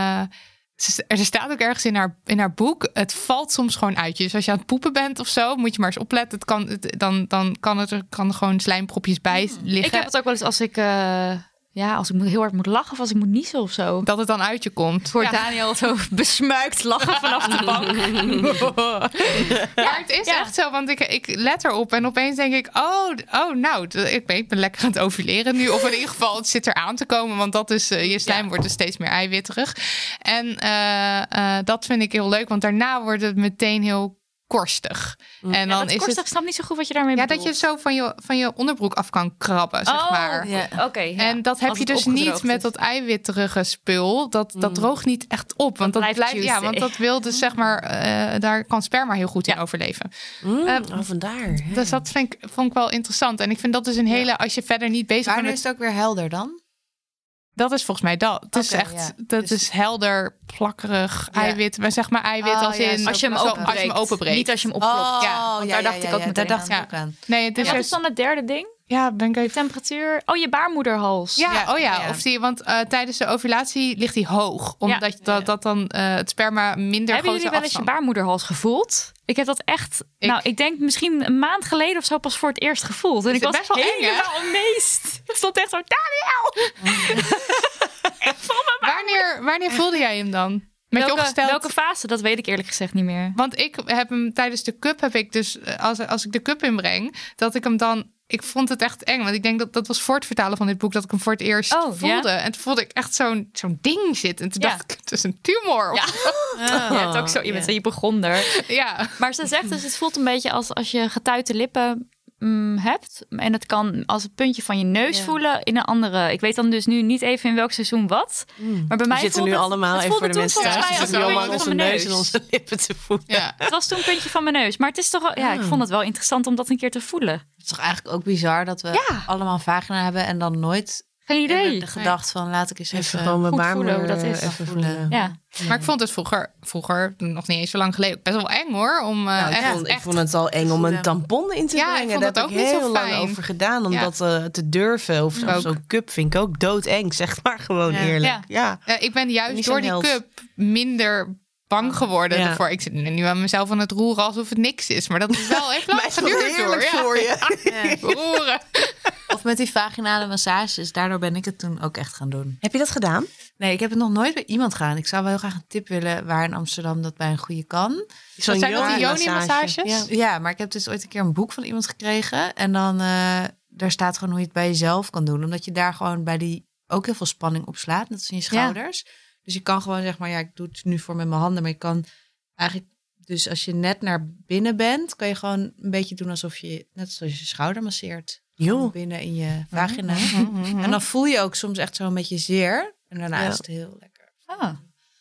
er staat ook ergens in haar boek, het valt soms gewoon uit je. Dus als je aan het poepen bent of zo, moet je maar eens opletten. Dan kan er gewoon slijmpropjes bij liggen. Ik heb het ook wel eens als ik heel hard moet lachen of als ik moet niezen of zo. Dat het dan uit je komt. Voor Daniel zo besmuikt lachen vanaf de bank. Maar het is echt zo, want ik let erop en opeens denk ik, ik ben lekker aan het ovuleren nu. Of in ieder geval, het zit er aan te komen, want dat is, je slijm wordt dus steeds meer eiwitterig. En dat vind ik heel leuk, want daarna wordt het meteen heel korstig. En dan is korstig, het, snap niet zo goed wat je daarmee bedoelt. dat je zo van je onderbroek af kan krabben, zeg maar. Ja. Okay, en dat heb je dus niet met dat eiwitterige spul. Dat droogt niet echt op. Want dat blijft want dat wil dus zeg maar, daar kan sperma heel goed in overleven. Vandaar. Dus dat vond ik wel interessant. En ik vind dat dus een hele, als je verder niet bezig bent. Wanneer is het ook weer helder dan? Dat is volgens mij dat. Het is echt, dat is helder, plakkerig, eiwit. Maar zeg maar eiwit als in als je hem openbreekt. Niet als je hem opklopt. Daar dacht ik ook meteen aan. Nee, het is wat is dan het derde ding? Ja, ben ik even... Temperatuur. Je baarmoederhals. Of want tijdens de ovulatie ligt die hoog. Omdat dat dan het sperma minder. Hebben jullie wel eens je baarmoederhals gevoeld? Ik heb dat echt, ik denk misschien een maand geleden of zo pas voor het eerst gevoeld. En ik was best wel helemaal amazed. Het stond echt zo, Daniel! Wanneer voelde jij hem dan? Welke fase? Dat weet ik eerlijk gezegd niet meer. Want ik heb hem tijdens de cup, heb ik dus, als ik de cup inbreng, dat ik hem dan... Ik vond het echt eng, want ik denk dat was voor het vertalen van dit boek dat ik hem voor het eerst voelde. Ja? En toen voelde ik echt zo'n ding zitten. En toen dacht ik, het is een tumor. Ja. Je hebt ook je bent een hypochonder. Ja. Maar ze zegt dus, het voelt een beetje als je getuite lippen hebt. En het kan als het puntje van je neus voelen in een andere. Ik weet dan dus nu niet even in welk seizoen wat. Maar bij mij zitten nu allemaal even voor de mensen thuis. We zitten nu allemaal onze neus en onze lippen te voelen. Ja. Het was toen een puntje van mijn neus. Maar het is toch wel, ik vond het wel interessant om dat een keer te voelen. Het is toch eigenlijk ook bizar dat we allemaal een vagina hebben en dan nooit geen idee. De gedacht van laat ik eens even gewoon mijn baarmoeder hoe dat is. Even voelen. Ja. Maar ik vond het vroeger, nog niet eens zo lang geleden, best wel eng hoor. Ik vond het al eng om een tampon in te brengen. Ik vond Daar heb ik heel lang over gedaan. Om dat te durven. Of zo'n cup vind ik ook doodeng. Zeg maar gewoon eerlijk. Ja. Ik ben juist door die cup minder bang geworden ervoor. Ik zit nu aan mezelf aan het roeren alsof het niks is. Maar dat is wel even lang geduurd door. Voor je. Roeren. Of met die vaginale massages. Daardoor ben ik het toen ook echt gaan doen. Heb je dat gedaan? Nee, ik heb het nog nooit bij iemand gedaan. Ik zou wel heel graag een tip willen waar in Amsterdam dat bij een goede kan. Zijn dat die yoni-massages? Ja, maar ik heb dus ooit een keer een boek van iemand gekregen. En dan daar staat gewoon hoe je het bij jezelf kan doen. Omdat je daar gewoon bij die ook heel veel spanning op slaat. Net als in je schouders. Dus je kan gewoon zeg maar, ik doe het nu voor met mijn handen. Maar je kan eigenlijk, dus als je net naar binnen bent, kan je gewoon een beetje doen alsof je, net zoals je schouder masseert. Binnen in je vagina. En dan voel je ook soms echt zo een beetje zeer. En daarna is het heel lekker.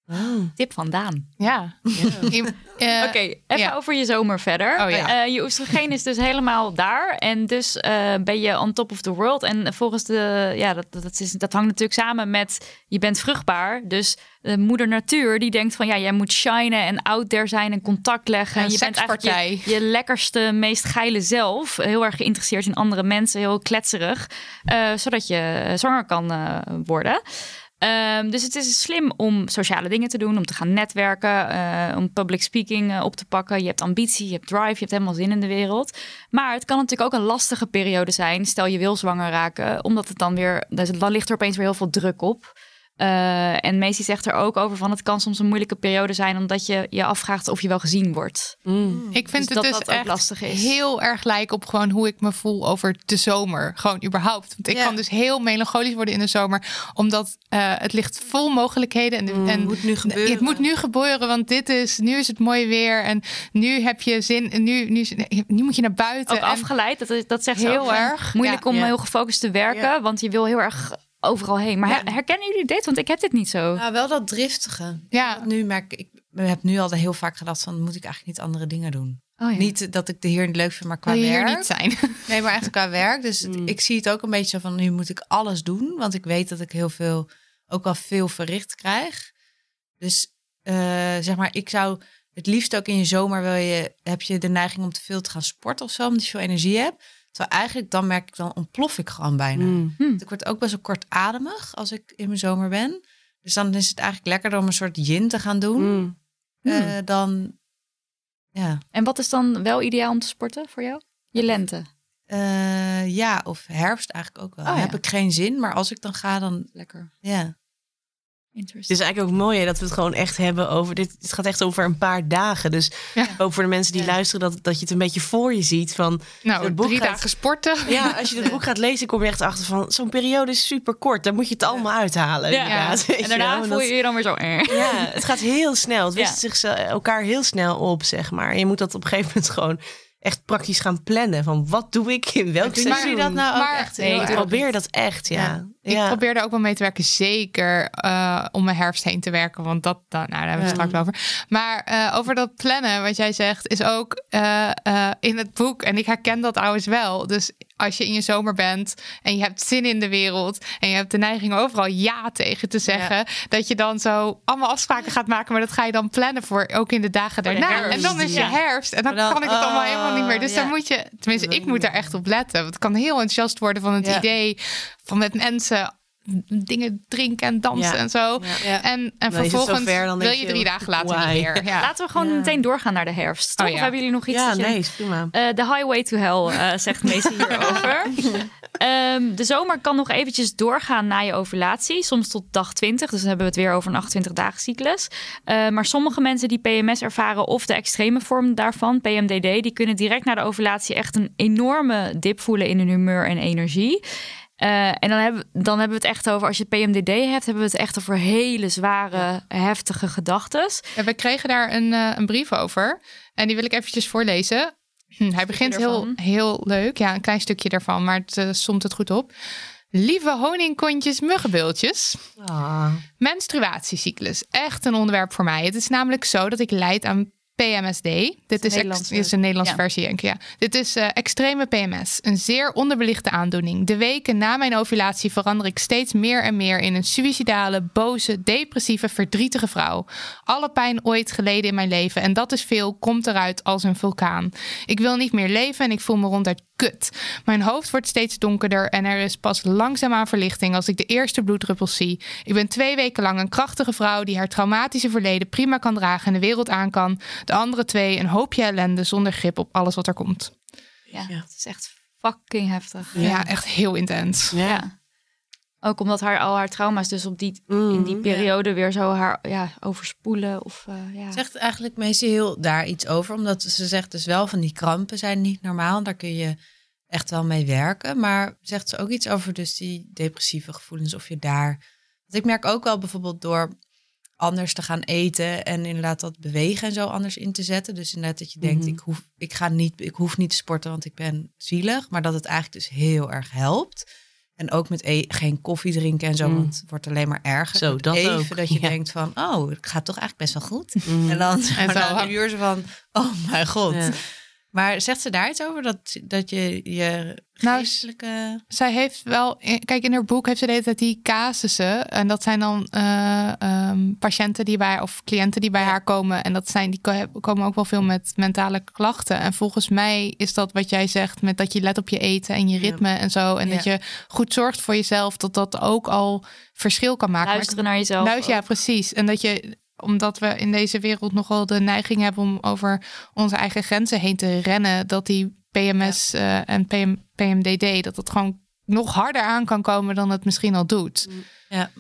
Tip van Daan. Ja. Oké, even over je zomer verder. Oh, ja. Je oestrogeen is dus helemaal daar. En dus ben je on top of the world. En volgens dat hangt natuurlijk samen met je bent vruchtbaar. Dus moeder natuur die denkt van jij moet shinen en out there zijn en contact leggen. En je bent eigenlijk je lekkerste, meest geile zelf. Heel erg geïnteresseerd in andere mensen. Heel kletserig. Zodat je zwanger kan worden. Dus het is slim om sociale dingen te doen, om te gaan netwerken, om public speaking op te pakken. Je hebt ambitie, je hebt drive, je hebt helemaal zin in de wereld. Maar het kan natuurlijk ook een lastige periode zijn. Stel je wil zwanger raken, omdat het dan ligt er opeens weer heel veel druk op. En Macy zegt er ook over van het kan soms een moeilijke periode zijn omdat je je afvraagt of je wel gezien wordt. Ik vind dus het dus echt lastig is. heel erg lijken op gewoon hoe ik me voel over de zomer. Gewoon überhaupt. Want ik kan dus heel melancholisch worden in de zomer. Omdat het ligt vol mogelijkheden. En moet nu gebeuren. Het moet nu gebeuren, want nu is het mooi weer. En nu heb je zin. En nu moet je naar buiten. Ook afgeleid, dat zegt ze heel ook. erg. Moeilijk om heel gefocust te werken, want je wil heel erg overal heen. Maar herkennen jullie dit? Want ik heb dit niet zo. Nou, wel dat driftige. Ja. Nu merk ik heb nu al heel vaak gedacht van moet ik eigenlijk niet andere dingen doen. Oh, ja. Niet dat ik de hier niet leuk vind, maar qua Wil je werk. hier niet zijn? Nee, maar echt qua werk. Dus ik zie het ook een beetje van nu moet ik alles doen. Want ik weet dat ik ook wel veel verricht krijg. Dus zeg maar, ik zou het liefst ook in je zomer heb je de neiging om te veel te gaan sporten of zo. Omdat je veel energie hebt. Terwijl eigenlijk dan ontplof ik gewoon bijna. Want ik word ook best wel kortademig als ik in mijn zomer ben. Dus dan is het eigenlijk lekkerder om een soort yin te gaan doen. Dan, ja. En wat is dan wel ideaal om te sporten voor jou? Je lente? Of herfst eigenlijk ook wel. Oh, ja. Heb ik geen zin, maar als ik dan ga, dan... Lekker. Ja. Het is eigenlijk ook mooi dat we het gewoon echt hebben over... Dit gaat echt over een paar dagen. Dus ook voor de mensen die luisteren... Dat je het een beetje voor je ziet van... Nou, 3 dagen sporten. Ja, als je het boek gaat lezen... kom je echt achter van... Zo'n periode is super kort. Daar moet je het allemaal uithalen. Ja. En daarna voel je je dan weer zo... Ja, het gaat heel snel. Het wist zich elkaar heel snel op, zeg maar. En je moet dat op een gegeven moment gewoon... echt praktisch gaan plannen. Van wat doe ik in welk seizoen? Doe je dat nou ook echt? Nee, ik probeer dat echt, ja. Ik probeer er ook wel mee te werken. Zeker om mijn herfst heen te werken. Want daar hebben we het straks over. Maar over dat plannen, wat jij zegt, is ook in het boek. En ik herken dat trouwens wel. Dus als je in je zomer bent en je hebt zin in de wereld en je hebt de neiging overal ja tegen te zeggen, dat je dan zo allemaal afspraken gaat maken, maar dat ga je dan plannen voor ook in de dagen daarna. En dan is je herfst en dan kan ik het allemaal helemaal niet meer. Dus dan moet je, tenminste, ik moet daar echt op letten. Want het kan heel enthousiast worden van het idee van met mensen dingen drinken en dansen en zo. Ja. En vervolgens wil je 3 dagen later niet meer. Ja. Laten we gewoon meteen doorgaan naar de herfst. Toch? Of hebben jullie nog iets? Ja, nee, is prima. The highway to hell, zegt Macy hierover. De zomer kan nog eventjes doorgaan na je ovulatie. Soms tot dag 20. Dus dan hebben we het weer over een 28 dagen cyclus. Maar sommige mensen die PMS ervaren of de extreme vorm daarvan, PMDD, die kunnen direct na de ovulatie echt een enorme dip voelen in hun humeur en energie. En dan hebben we het echt over, als je PMDD hebt, hebben we het echt over hele zware, heftige gedachtes. Ja, we kregen daar een brief over. En die wil ik eventjes voorlezen. Hij begint heel leuk. Ja, een klein stukje daarvan, maar het somt het goed op. Lieve honingkontjes, muggenbultjes. Menstruatiecyclus. Echt een onderwerp voor mij. Het is namelijk zo dat ik lijd aan PMSD. Dit is een Nederlandse versie, denk ik. Ja. Dit is extreme PMS. Een zeer onderbelichte aandoening. De weken na mijn ovulatie verander ik steeds meer en meer in een suïcidale, boze, depressieve, verdrietige vrouw. Alle pijn ooit geleden in mijn leven, en dat is veel, komt eruit als een vulkaan. Ik wil niet meer leven en ik voel me ronduit kut. Mijn hoofd wordt steeds donkerder en er is pas langzaamaan verlichting als ik de eerste bloeddruppels zie. Ik ben 2 weken lang een krachtige vrouw die haar traumatische verleden prima kan dragen en de wereld aan kan. De andere 2 een hoopje ellende zonder grip op alles wat er komt. Ja, het is echt fucking heftig. Ja, echt heel intens. Ja. Ook omdat al haar trauma's dus in die periode weer zo haar overspoelen. Zegt eigenlijk meestal heel daar iets over. Omdat ze zegt dus wel van die krampen zijn niet normaal. Daar kun je echt wel mee werken. Maar zegt ze ook iets over dus die depressieve gevoelens of je daar... Want ik merk ook wel bijvoorbeeld door anders te gaan eten en inderdaad dat bewegen en zo anders in te zetten. Dus inderdaad dat je denkt, ik hoef niet te sporten, want ik ben zielig. Maar dat het eigenlijk dus heel erg helpt. En ook met geen koffie drinken en zo, want het wordt alleen maar erger. Zo, dat even ook. dat je denkt van, het gaat toch eigenlijk best wel goed. En dan na een uur zo van, oh mijn god. Ja. Maar zegt ze daar iets over? Dat je geestelijke... Zij heeft wel... Kijk, in haar boek heeft ze de hele tijd die casussen. En dat zijn dan patiënten die bij... of cliënten die bij haar komen. En die komen ook wel veel met mentale klachten. En volgens mij is dat wat jij zegt... met dat je let op je eten en je ritme en zo. En dat je goed zorgt voor jezelf. Dat ook al verschil kan maken. Luisteren naar jezelf. Ja, precies. En dat je... omdat we in deze wereld nogal de neiging hebben om over onze eigen grenzen heen te rennen, dat die PMS en PMDD, dat het gewoon nog harder aan kan komen dan het misschien al doet. Ja.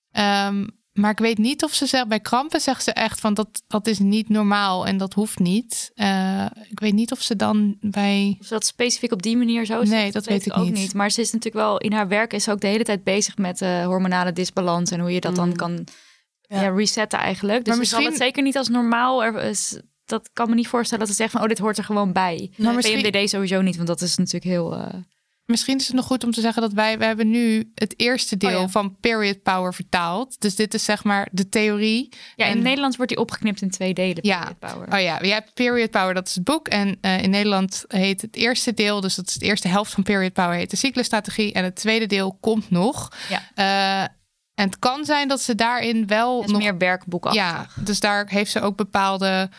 Maar ik weet niet of ze zegt, bij krampen zegt ze echt van dat is niet normaal en dat hoeft niet. Ik weet niet of ze dan bij... Of ze dat specifiek op die manier zo zegt? Nee, dat weet ik ook niet. Maar ze is natuurlijk wel, in haar werk is ze ook de hele tijd bezig met hormonale disbalans en hoe je dat dan kan... Ja, resetten eigenlijk. Dus maar misschien zal het zeker niet als normaal. Dat kan me niet voorstellen dat ze zeggen van... dit hoort er gewoon bij. Maar PMDD sowieso niet, want dat is natuurlijk heel... Misschien is het nog goed om te zeggen dat we hebben nu het eerste deel van Period Power vertaald. Dus dit is zeg maar de theorie. Ja, in het Nederlands wordt die opgeknipt in 2 delen. Period Power. Oh ja, je hebt Period Power, dat is het boek. En in Nederland heet het eerste deel, dus dat is de eerste helft van Period Power, heet de cyclusstrategie. En het tweede deel komt nog. Ja. En het kan zijn dat ze daarin wel nog meer werkboekachtig. Ja, dus daar heeft ze ook bepaalde,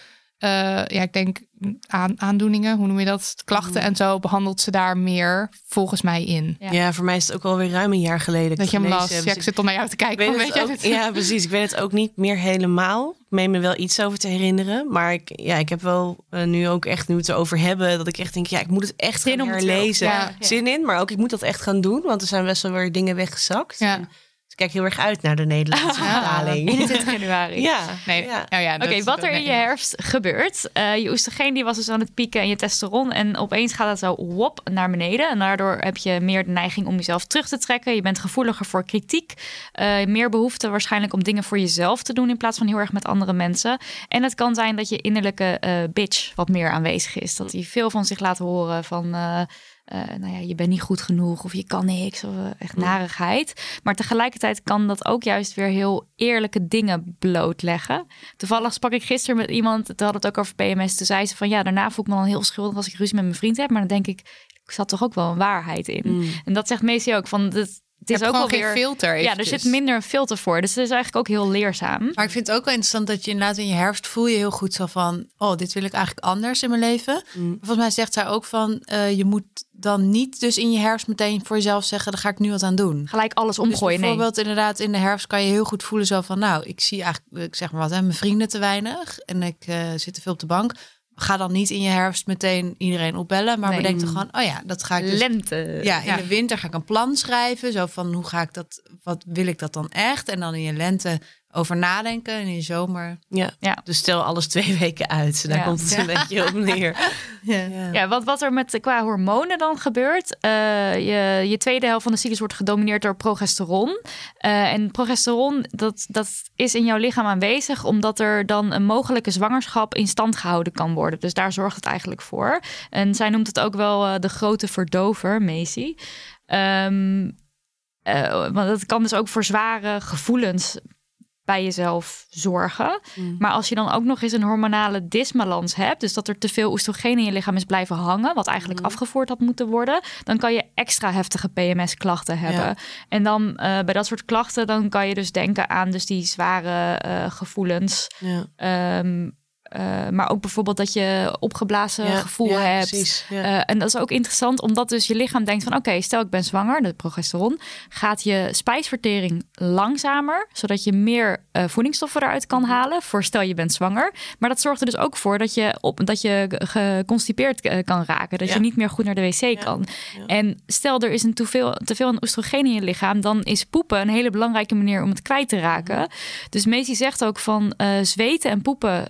ik denk aandoeningen, hoe noem je dat? Klachten en zo behandelt ze daar meer volgens mij in. Ja, voor mij is het ook alweer ruim een jaar geleden dat je hem las. Ja, ik zit al naar jou te kijken. Ja, precies. Ik weet het ook niet meer helemaal. Ik meen me wel iets over te herinneren. Maar ik heb wel nu ook echt, nu we het erover hebben, dat ik echt denk, ik moet het echt gaan herlezen. Zin in, maar ook ik moet dat echt gaan doen, want er zijn best wel weer dingen weggezakt. Ja. Ik kijk heel erg uit naar de Nederlandse vertaling. 21 januari. Oké, wat er in je herfst gebeurt. Je oestrogeen die was dus aan het pieken en je testosteron. En opeens gaat het zo wop naar beneden. En daardoor heb je meer de neiging om jezelf terug te trekken. Je bent gevoeliger voor kritiek. Meer behoefte waarschijnlijk om dingen voor jezelf te doen in plaats van heel erg met andere mensen. En het kan zijn dat je innerlijke bitch wat meer aanwezig is. Dat die veel van zich laat horen van... je bent niet goed genoeg of je kan niks of echt narigheid. Maar tegelijkertijd kan dat ook juist weer heel eerlijke dingen blootleggen. Toevallig sprak ik gisteren met iemand, toen had het ook over PMS. Toen zei ze van daarna voel ik me dan heel schuldig als ik ruzie met mijn vriend heb. Maar dan denk ik zat toch ook wel een waarheid in. En dat zegt Macy ook van... Het is ook wel weer geen filter. Ja, er zit minder een filter voor. Dus het is eigenlijk ook heel leerzaam. Maar ik vind het ook wel interessant dat je inderdaad in je herfst voel je heel goed zo van... dit wil ik eigenlijk anders in mijn leven. Volgens mij zegt zij ook van... je moet dan niet dus in je herfst meteen voor jezelf zeggen... daar ga ik nu wat aan doen. Gelijk alles omgooien. Dus bijvoorbeeld inderdaad in de herfst kan je heel goed voelen zo van... ik zie eigenlijk, ik zeg maar wat, mijn vrienden te weinig. En ik zit te veel op de bank. Ga dan niet in je herfst meteen iedereen opbellen. Maar bedenk toch gewoon, dat ga ik dus... Lente. Ja, in de winter ga ik een plan schrijven. Zo van, hoe ga ik dat, wat wil ik dat dan echt? En dan in je lente over nadenken. En in je zomer... Ja. Dus stel alles 2 weken uit. Daar komt het een beetje op neer. Wat er qua hormonen dan gebeurt. Je tweede helft van de cyclus wordt gedomineerd door progesteron. En progesteron, dat is in jouw lichaam aanwezig... omdat er dan een mogelijke zwangerschap in stand gehouden kan worden. Dus daar zorgt het eigenlijk voor. En zij noemt het ook wel de grote verdover, Macy. Want dat kan dus ook voor zware gevoelens... bij jezelf zorgen. Maar als je dan ook nog eens een hormonale disbalans hebt... dus dat er te veel oestrogeen in je lichaam is blijven hangen... wat eigenlijk afgevoerd had moeten worden... dan kan je extra heftige PMS-klachten hebben. Ja. En dan bij dat soort klachten... dan kan je dus denken aan dus die zware gevoelens... maar ook bijvoorbeeld dat je opgeblazen gevoel hebt. En dat is ook interessant, omdat dus je lichaam denkt van... oké, stel ik ben zwanger, de progesteron... gaat je spijsvertering langzamer... zodat je meer voedingsstoffen eruit kan halen... voor stel je bent zwanger. Maar dat zorgt er dus ook voor dat je geconstipeerd kan raken. Dat je niet meer goed naar de wc kan. Ja. En stel er is te veel aan oestrogeen in je lichaam... dan is poepen een hele belangrijke manier om het kwijt te raken. Dus Macy zegt ook van zweten en poepen zijn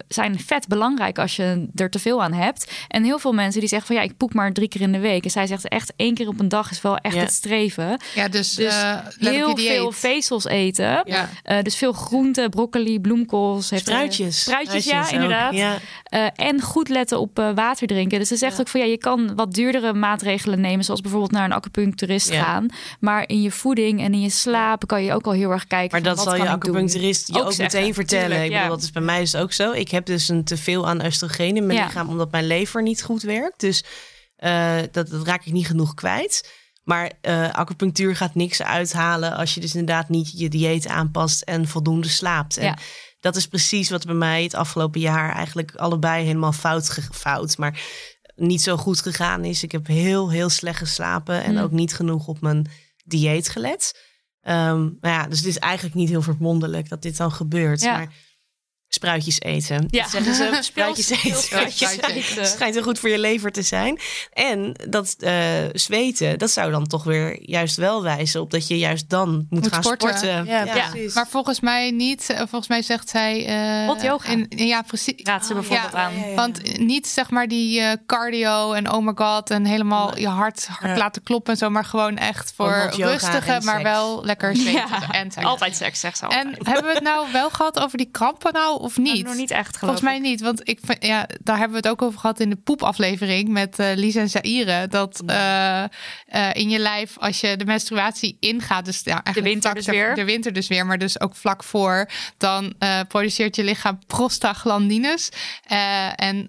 vet belangrijk als je er te veel aan hebt. En heel veel mensen die zeggen van ik poep maar 3 keer in de week. En zij zegt echt 1 keer op een dag is wel echt het streven. Ja, dus heel veel vezels eten. Ja. Dus veel groenten, broccoli, bloemkool. Spruitjes, ja, inderdaad. Ja. En goed letten op water drinken. Dus ze zegt ook van je kan wat duurdere maatregelen nemen, zoals bijvoorbeeld naar een acupuncturist gaan. Maar in je voeding en in je slaap kan je ook al heel erg kijken. Maar dat zal je acupuncturist je ook meteen vertellen. Tuurlijk, ik bedoel, dat is bij mij is het ook zo. Ik heb dus een teveel aan oestrogeen in mijn lichaam, omdat mijn lever niet goed werkt. Dus dat raak ik niet genoeg kwijt. Maar acupunctuur gaat niks uithalen als je dus inderdaad niet je dieet aanpast en voldoende slaapt. En dat is precies wat bij mij het afgelopen jaar eigenlijk allebei helemaal fout, maar niet zo goed gegaan is. Ik heb heel slecht geslapen en ook niet genoeg op mijn dieet gelet. Dus het is eigenlijk niet heel verwonderlijk dat dit dan gebeurt. Ja. Maar spruitjes eten. Ja. Zeggen ze, spruitjes eten. Schijnt heel goed voor je lever te zijn. En dat zweten, dat zou dan toch weer juist wel wijzen op dat je juist dan moet gaan sporten. Ja, precies. Maar volgens mij niet. Volgens mij zegt zij hot yoga. Ja, precies. Raad ze bijvoorbeeld aan. Ja. Want niet zeg maar die cardio en oh my god en helemaal je hart laten kloppen en zo, maar gewoon echt voor rustige, maar wel lekker zweten en seks. Altijd seks, zegt ze altijd. En hebben we het nou wel gehad over die krampen nou? Of niet? Nog niet echt, volgens mij niet. Want daar hebben we het ook over gehad in de poepaflevering met Lies en Zaire. Dat in je lijf, als je de menstruatie ingaat, dus de winter dus weer, maar dus ook vlak voor, dan produceert je lichaam prostaglandines. En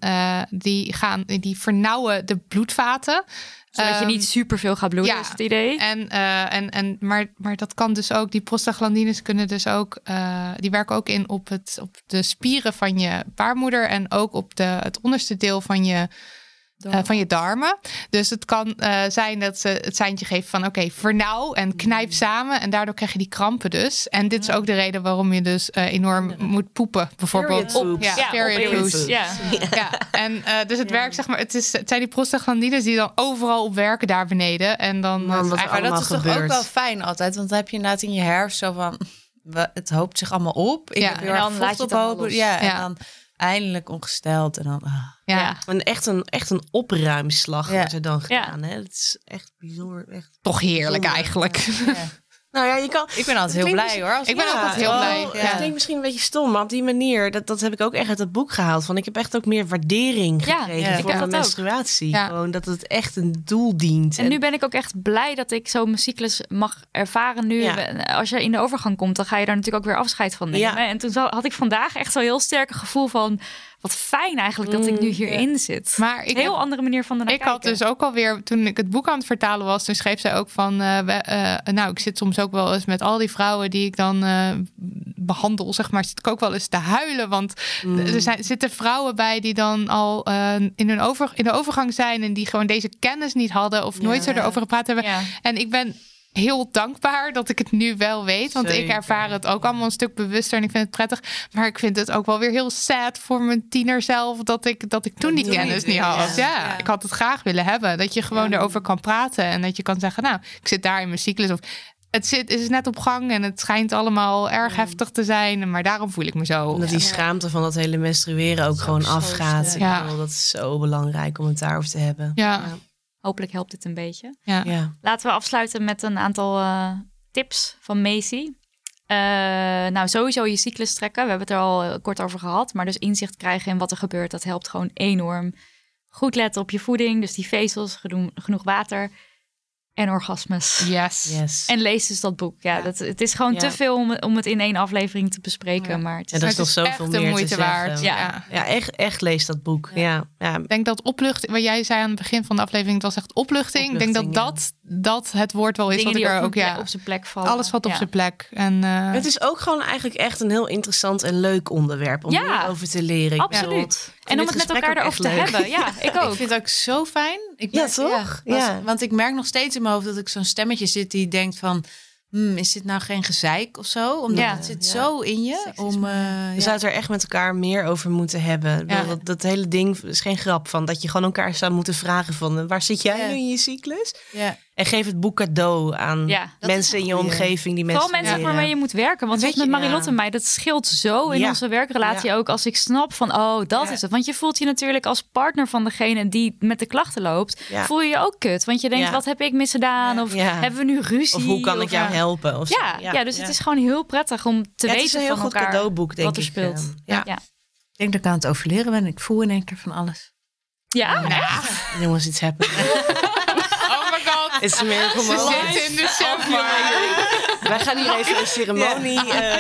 die vernauwen de bloedvaten. Zodat je niet superveel gaat bloeden, is het idee. Maar dat kan dus ook. Die prostaglandines kunnen dus ook, die werken ook in op de spieren van je baarmoeder en ook op het onderste deel van je darmen. Dus het kan zijn dat ze het seintje geven van vernauw en knijp samen. En daardoor krijg je die krampen dus. En dit is ook de reden waarom je dus enorm moet poepen. Bijvoorbeeld. Period poops. Ja. En dus het werkt, zeg maar, het zijn die prostaglandines die dan overal op werken daar beneden. En dan maar dat is toch ook wel fijn altijd. Want dan heb je inderdaad in je herfst zo van, het hoopt zich allemaal op. Ik heb heel erg vocht ophopen. En dan eindelijk ongesteld en dan. En echt een opruimslag wordt er dan gedaan. Hè? Het is echt bijzonder. Echt toch heerlijk eigenlijk. Ja. Nou ja, ik ben altijd heel blij hoor. Ik ben ook altijd heel blij. Het klinkt misschien een beetje stom, maar op die manier, dat heb ik ook echt uit het boek gehaald. Van ik heb echt ook meer waardering gekregen voor mijn menstruatie. Ja. Gewoon dat het echt een doel dient. En nu ben ik ook echt blij dat ik zo mijn cyclus mag ervaren nu. Ja. Als je in de overgang komt, dan ga je daar natuurlijk ook weer afscheid van nemen. Ja. En toen had ik vandaag echt zo'n heel sterk gevoel van, wat fijn eigenlijk dat ik nu hierin zit. Maar een heel andere manier van Ik had dus ook alweer, toen ik het boek aan het vertalen was, toen schreef zij ook van, ik zit soms ook wel eens met al die vrouwen die ik dan behandel, zeg maar, zit ik ook wel eens te huilen. Want er zitten vrouwen bij die dan al in de overgang zijn en die gewoon deze kennis niet hadden of nooit zo erover gepraat hebben. Ja. En ik ben heel dankbaar dat ik het nu wel weet. Want ik ervaar het ook allemaal een stuk bewuster en ik vind het prettig. Maar ik vind het ook wel weer heel sad voor mijn tiener zelf dat ik toen die kennis niet had. Ja, ik had het graag willen hebben. Dat je gewoon erover kan praten en dat je kan zeggen, nou, ik zit daar in mijn cyclus of het is net op gang en het schijnt allemaal erg heftig te zijn. Maar daarom voel ik me zo. Dat die schaamte van dat hele menstrueren ook gewoon afgaat. Dat is zo belangrijk om het daarover te hebben. Ja. Hopelijk helpt het een beetje. Ja. Laten we afsluiten met een aantal tips van Macy. Sowieso je cyclus trekken. We hebben het er al kort over gehad. Maar dus inzicht krijgen in wat er gebeurt. Dat helpt gewoon enorm. Goed letten op je voeding. Dus die vezels, genoeg water. En orgasmes. Yes. En lees dus dat boek. Het is gewoon te veel om het in 1 aflevering te bespreken. Ja. Maar het is, dat is toch zoveel meer de moeite waard. Ja, echt lees dat boek. Ja. Ik denk dat opluchting, wat jij zei aan het begin van de aflevering, het was echt opluchting. Ik denk dat het woord wel is. Dingen wat ik er ook op zijn plek vallen. Alles wat op zijn plek. En, het is ook gewoon eigenlijk echt een heel interessant en leuk onderwerp om meer over te leren. Absoluut. En om het met elkaar erover te hebben. Ja, ik ook. Ik vind het ook zo fijn. Toch? Want ik merk nog steeds in mijn hoofd dat ik zo'n stemmetje zit die denkt van, is dit nou geen gezeik of zo? Omdat het zit zo in je. Je zou het er echt met elkaar meer over moeten hebben. Ja. Dat hele ding is geen grap van dat je gewoon elkaar zou moeten vragen van, waar zit jij nu in je cyclus? Ja. En geef het boek cadeau aan mensen in je omgeving. Die Vooral mensen waarmee je moet werken. Want zoals met Marilotte en mij, dat scheelt zo in onze werkrelatie ook. Als ik snap van, dat is het. Want je voelt je natuurlijk als partner van degene die met de klachten loopt. Voel je je ook kut. Want je denkt, wat heb ik misgedaan? Of hebben we nu ruzie? Of hoe kan ik jou helpen? Of dus het is gewoon heel prettig om te weten van elkaar. Het is een heel goed cadeauboek, denk ik. Wat er speelt. Ik denk dat ik aan het overleren ben. Ik voel in één keer van alles. Ja? Jongens, iets happen. Oh my god. It's a miracle Ze zitten in de chef. Wij gaan hier even een ceremonie.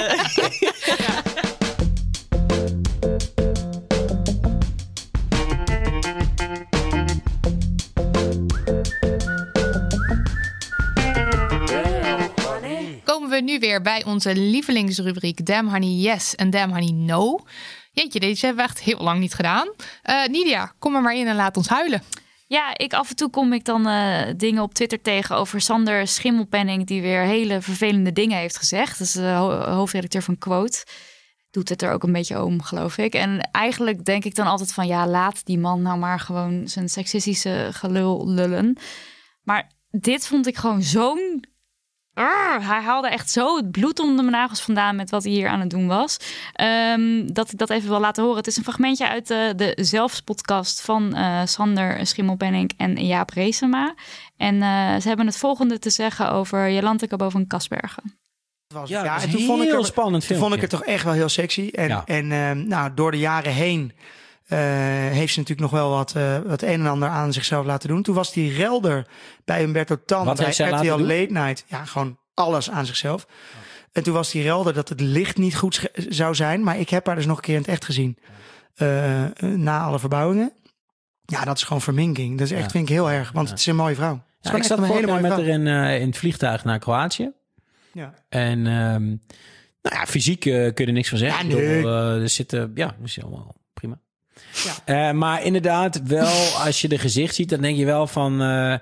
Komen we nu weer bij onze lievelingsrubriek Damn Honey Yes en Damn Honey No. Jeetje, deze hebben we echt heel lang niet gedaan. Nidia, kom er maar in en laat ons huilen. Ja, af en toe kom ik dan dingen op Twitter tegen over Sander Schimmelpenninck, die weer hele vervelende dingen heeft gezegd. Dat is de hoofdredacteur van Quote. Doet het er ook een beetje om, geloof ik. En eigenlijk denk ik dan altijd van, laat die man nou maar gewoon zijn seksistische gelul lullen. Maar dit vond ik gewoon zo'n... hij haalde echt zo het bloed onder mijn nagels vandaan met wat hij hier aan het doen was. Dat ik dat even wil laten horen. Het is een fragmentje uit de Zelfs-podcast van Sander Schimmelpenninck en Jaap Reesema. En ze hebben het volgende te zeggen over Jolanteke boven Kasbergen. En toen vond ik spannend. Toen vond ik het toch echt wel heel sexy. En door de jaren heen heeft ze natuurlijk nog wel wat een en ander aan zichzelf laten doen. Toen was die relder bij Humberto Tan bij RTL Late Night. Ja, gewoon alles aan zichzelf. En toen was die relder dat het licht niet goed zou zijn. Maar ik heb haar dus nog een keer in het echt gezien. Na alle verbouwingen. Ja, dat is gewoon verminking. Dat is echt, vind ik heel erg. Want het is een mooie vrouw. Ik zat vorig jaar met haar in het vliegtuig naar Kroatië. Ja. En fysiek kun je er niks van zeggen. Ja, nee. Er zitten, dat is helemaal prima. Ja. Maar inderdaad, wel als je de gezicht ziet, dan denk je wel van...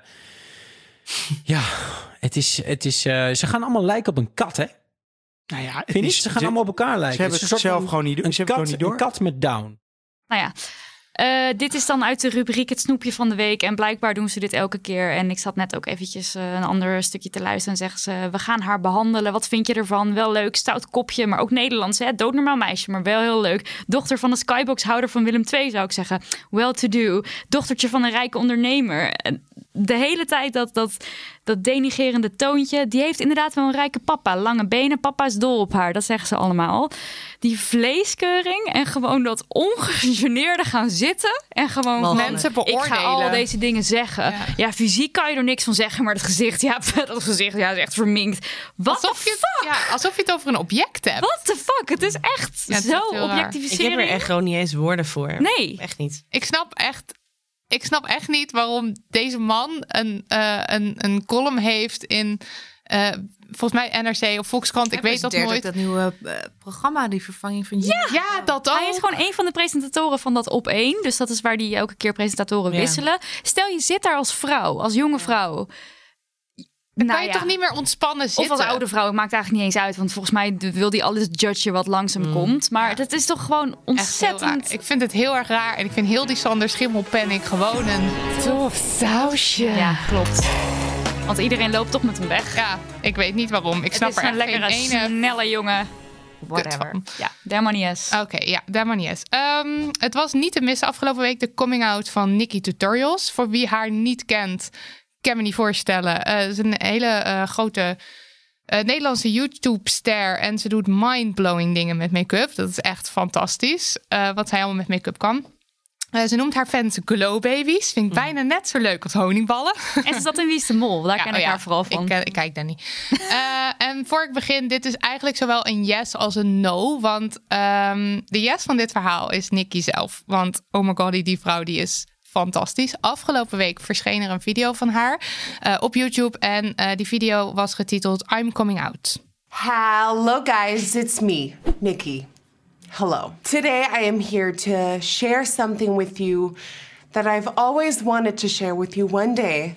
het is ze gaan allemaal lijken op een kat, hè? Nou ja, ze gaan allemaal op elkaar lijken. Ze hebben het zelf gewoon niet door. Een kat met Down. Nou ja, dit is dan uit de rubriek Het Snoepje van de Week. En blijkbaar doen ze dit elke keer. En ik zat net ook eventjes een ander stukje te luisteren. En zeggen ze, we gaan haar behandelen. Wat vind je ervan? Wel leuk, stout kopje, maar ook Nederlands. Hè? Doodnormaal meisje, maar wel heel leuk. Dochter van de Skybox-houder van Willem II, zou ik zeggen. Well-to-do. Dochtertje van een rijke ondernemer. De hele tijd dat denigerende toontje. Die heeft inderdaad wel een rijke papa. Lange benen, papa is dol op haar. Dat zeggen ze allemaal. Die vleeskeuring en gewoon dat ongegeneerde gaan zitten. En gewoon mensen beoordelen. Ik ga al deze dingen zeggen. Ja, fysiek kan je er niks van zeggen. Maar dat gezicht, dat gezicht is echt verminkt. Alsof je het over een object hebt. What the fuck? Het is echt zo objectificering. Ik heb er echt gewoon niet eens woorden voor. Nee. Echt niet. Ik snap echt niet waarom deze man een column heeft in... volgens mij NRC of Volkskrant, ik weet dat nooit. Dat nieuwe programma, die vervanging van... Ja, dat ook. Hij is gewoon een van de presentatoren van dat Op1. Dus dat is waar die elke keer presentatoren wisselen. Stel, je zit daar als vrouw, als jonge vrouw. Dan kan je toch niet meer ontspannen zitten? Of als oude vrouw, het maakt eigenlijk niet eens uit. Want volgens mij wil die alles judgen wat langzaam komt. Maar dat is toch gewoon ontzettend... Ik vind het heel erg raar. En ik vind heel die Sander Schimmelpenninck gewoon een tof sausje. Ja, klopt. Want iedereen loopt toch met hem weg. Ja, ik weet niet waarom. Ik snap er echt geen ene... snelle jongen. Whatever. Ja, Dermanies. Oké, Dermanies. Het was niet te missen afgelopen week de coming out van Nikki Tutorials. Voor wie haar niet kent, kan me niet voorstellen. Het is een hele grote Nederlandse YouTube-ster. En ze doet mind-blowing dingen met make-up. Dat is echt fantastisch. Wat zij allemaal met make-up kan. Ze noemt haar fans glow babies. Vind ik bijna net zo leuk als honingballen. En ze zat in Wie is de Mol. Daar ken ik haar vooral van. Ik kijk daar niet. En voor ik begin, dit is eigenlijk zowel een yes als een no. Want de yes van dit verhaal is Nikki zelf. Want oh my god, die vrouw die is fantastisch. Afgelopen week verscheen er een video van haar op YouTube. En die video was getiteld I'm Coming Out. Hello guys, it's me, Nikki. Hello. Today I am here to share something with you that I've always wanted to share with you one day,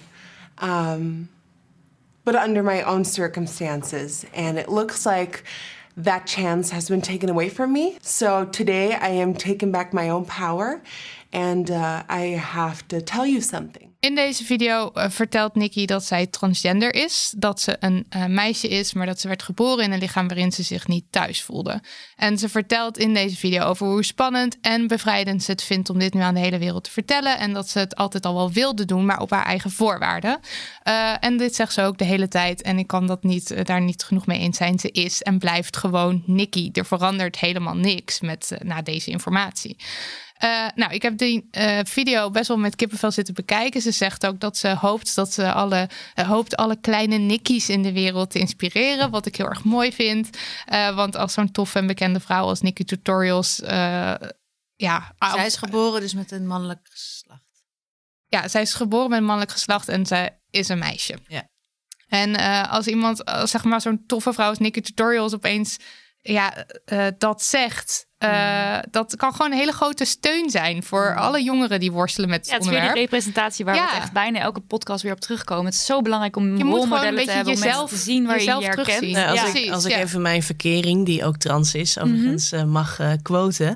but under my own circumstances. And it looks like that chance has been taken away from me. So today I am taking back my own power and I have to tell you something. In deze video vertelt Nikki dat zij transgender is. Dat ze een meisje is, maar dat ze werd geboren in een lichaam waarin ze zich niet thuis voelde. En ze vertelt in deze video over hoe spannend en bevrijdend ze het vindt om dit nu aan de hele wereld te vertellen. En dat ze het altijd al wel wilde doen, maar op haar eigen voorwaarden. En dit zegt ze ook de hele tijd. En ik kan daar niet genoeg mee eens zijn. Ze is en blijft gewoon Nikki. Er verandert helemaal niks na deze informatie. Ik heb die video best wel met kippenvel zitten bekijken. Ze zegt ook dat ze hoopt alle kleine Nikki's in de wereld te inspireren. Wat ik heel erg mooi vind. Want als zo'n toffe en bekende vrouw als Nikki Tutorials... Zij is geboren dus met een mannelijk geslacht. Ja, zij is geboren met een mannelijk geslacht en zij is een meisje. Ja. En als iemand, zeg maar zo'n toffe vrouw als Nikki Tutorials opeens dat zegt... dat kan gewoon een hele grote steun zijn voor alle jongeren die worstelen met het onderwerp. Het is weer die representatie waar we het echt bijna elke podcast weer op terugkomen. Het is zo belangrijk om rolmodellen te hebben, om mensen te zien waar je herkent. Nou, als ik even mijn verkering, die ook trans is, overigens mag quoten...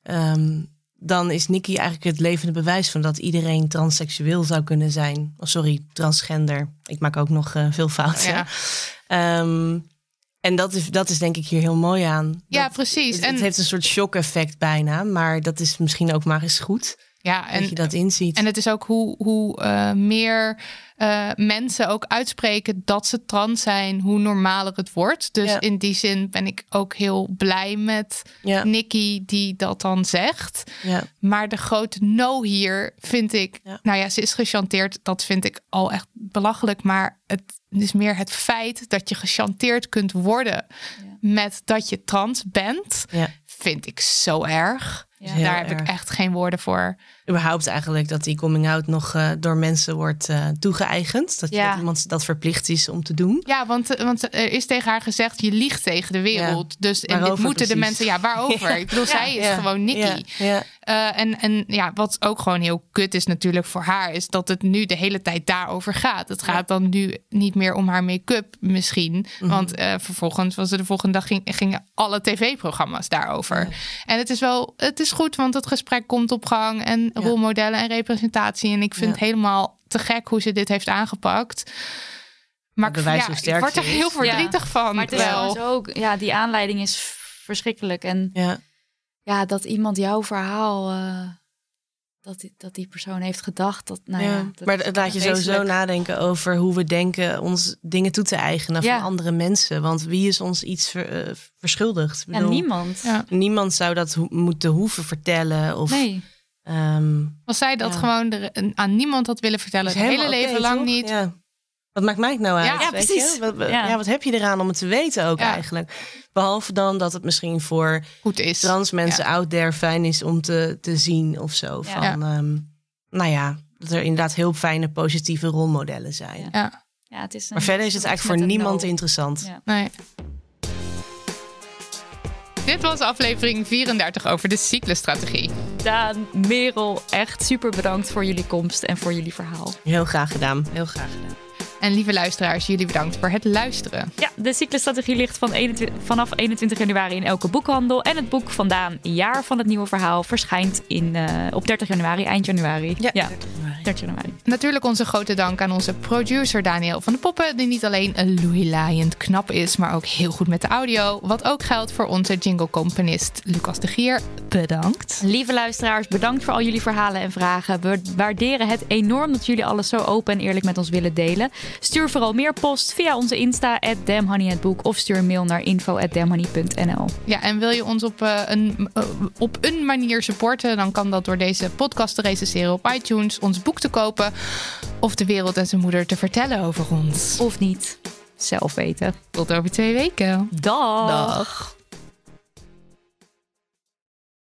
dan is Nikki eigenlijk het levende bewijs van dat iedereen transseksueel zou kunnen zijn. Transgender. Ik maak ook nog veel fouten. Ja. En dat is denk ik hier heel mooi aan. Ja, precies. Het heeft een soort shock-effect bijna. Maar dat is misschien ook maar eens goed. Ja, en dat je dat inziet. En het is ook hoe meer mensen ook uitspreken dat ze trans zijn, hoe normaler het wordt. Dus in die zin ben ik ook heel blij met Nikki die dat dan zegt. Ja. Maar de grote no hier vind ik... ze is gechanteerd. Dat vind ik al echt belachelijk. Maar het is meer het feit dat je gechanteerd kunt worden met dat je trans bent. Ja. Vind ik zo erg. Ja. Daar heb ik echt geen woorden voor. Überhaupt eigenlijk dat die coming out nog door mensen wordt toegeëigend. Dat iemand dat verplicht is om te doen. Ja, want er is tegen haar gezegd, je liegt tegen de wereld. Ja. Dus en dit moeten precies de mensen... waarover? Ik bedoel, zij is gewoon Nikki. Ja. En wat ook gewoon heel kut is natuurlijk voor haar... is dat het nu de hele tijd daarover gaat. Het gaat dan nu niet meer om haar make-up misschien. Mm-hmm. Want vervolgens was er de volgende dag... gingen alle tv-programma's daarover. Ja. En het is goed, want het gesprek komt op gang... en rolmodellen en representatie. En ik vind het helemaal te gek hoe ze dit heeft aangepakt. Maar ik word er heel verdrietig van. Maar het is wel ook... die aanleiding is verschrikkelijk. En dat iemand jouw verhaal... Dat die persoon heeft gedacht. Maar het laat je sowieso nadenken over hoe we denken ons dingen toe te eigenen van andere mensen. Want wie is ons iets verschuldigd? Ik bedoel, niemand. Ja. Niemand zou dat moeten hoeven vertellen. Of, nee. Als zij dat gewoon aan niemand had willen vertellen, het hele leven lang niet. Ja. Wat maakt mij het nou uit? Ja, precies. Wat heb je eraan om het te weten ook eigenlijk? Behalve dan dat het misschien voor goed is. Trans mensen out there fijn is om te zien of zo. Dat er inderdaad heel fijne, positieve rolmodellen zijn. Ja. Ja, het is maar verder is het eigenlijk voor niemand interessant. Ja. Nee. Dit was aflevering 34 over de cyclusstrategie. Daan, Merel, echt super bedankt voor jullie komst en voor jullie verhaal. Heel graag gedaan. Heel graag gedaan. En lieve luisteraars, jullie bedankt voor het luisteren. Ja, de cyclusstrategie ligt vanaf 21 januari in elke boekhandel. En het boek van Daan, Jaar van het Nieuwe Verhaal, verschijnt op 30 januari, eind januari. Ja. 30 januari. Natuurlijk onze grote dank aan onze producer Daniel van de Poppen, die niet alleen louis-laaiend knap is, maar ook heel goed met de audio. Wat ook geldt voor onze jingle-componist Lucas de Gier. Bedankt. Lieve luisteraars, bedankt voor al jullie verhalen en vragen. We waarderen het enorm dat jullie alles zo open en eerlijk met ons willen delen. Stuur vooral meer post via onze Insta @damhoney@boek of stuur een mail naar info@damhoney.nl. Ja, en wil je ons op een manier supporten, dan kan dat door deze podcast te recenseren op iTunes, ons boek te kopen of de wereld en zijn moeder te vertellen over ons. Of niet. Zelf weten. Tot over 2 weken. Dag.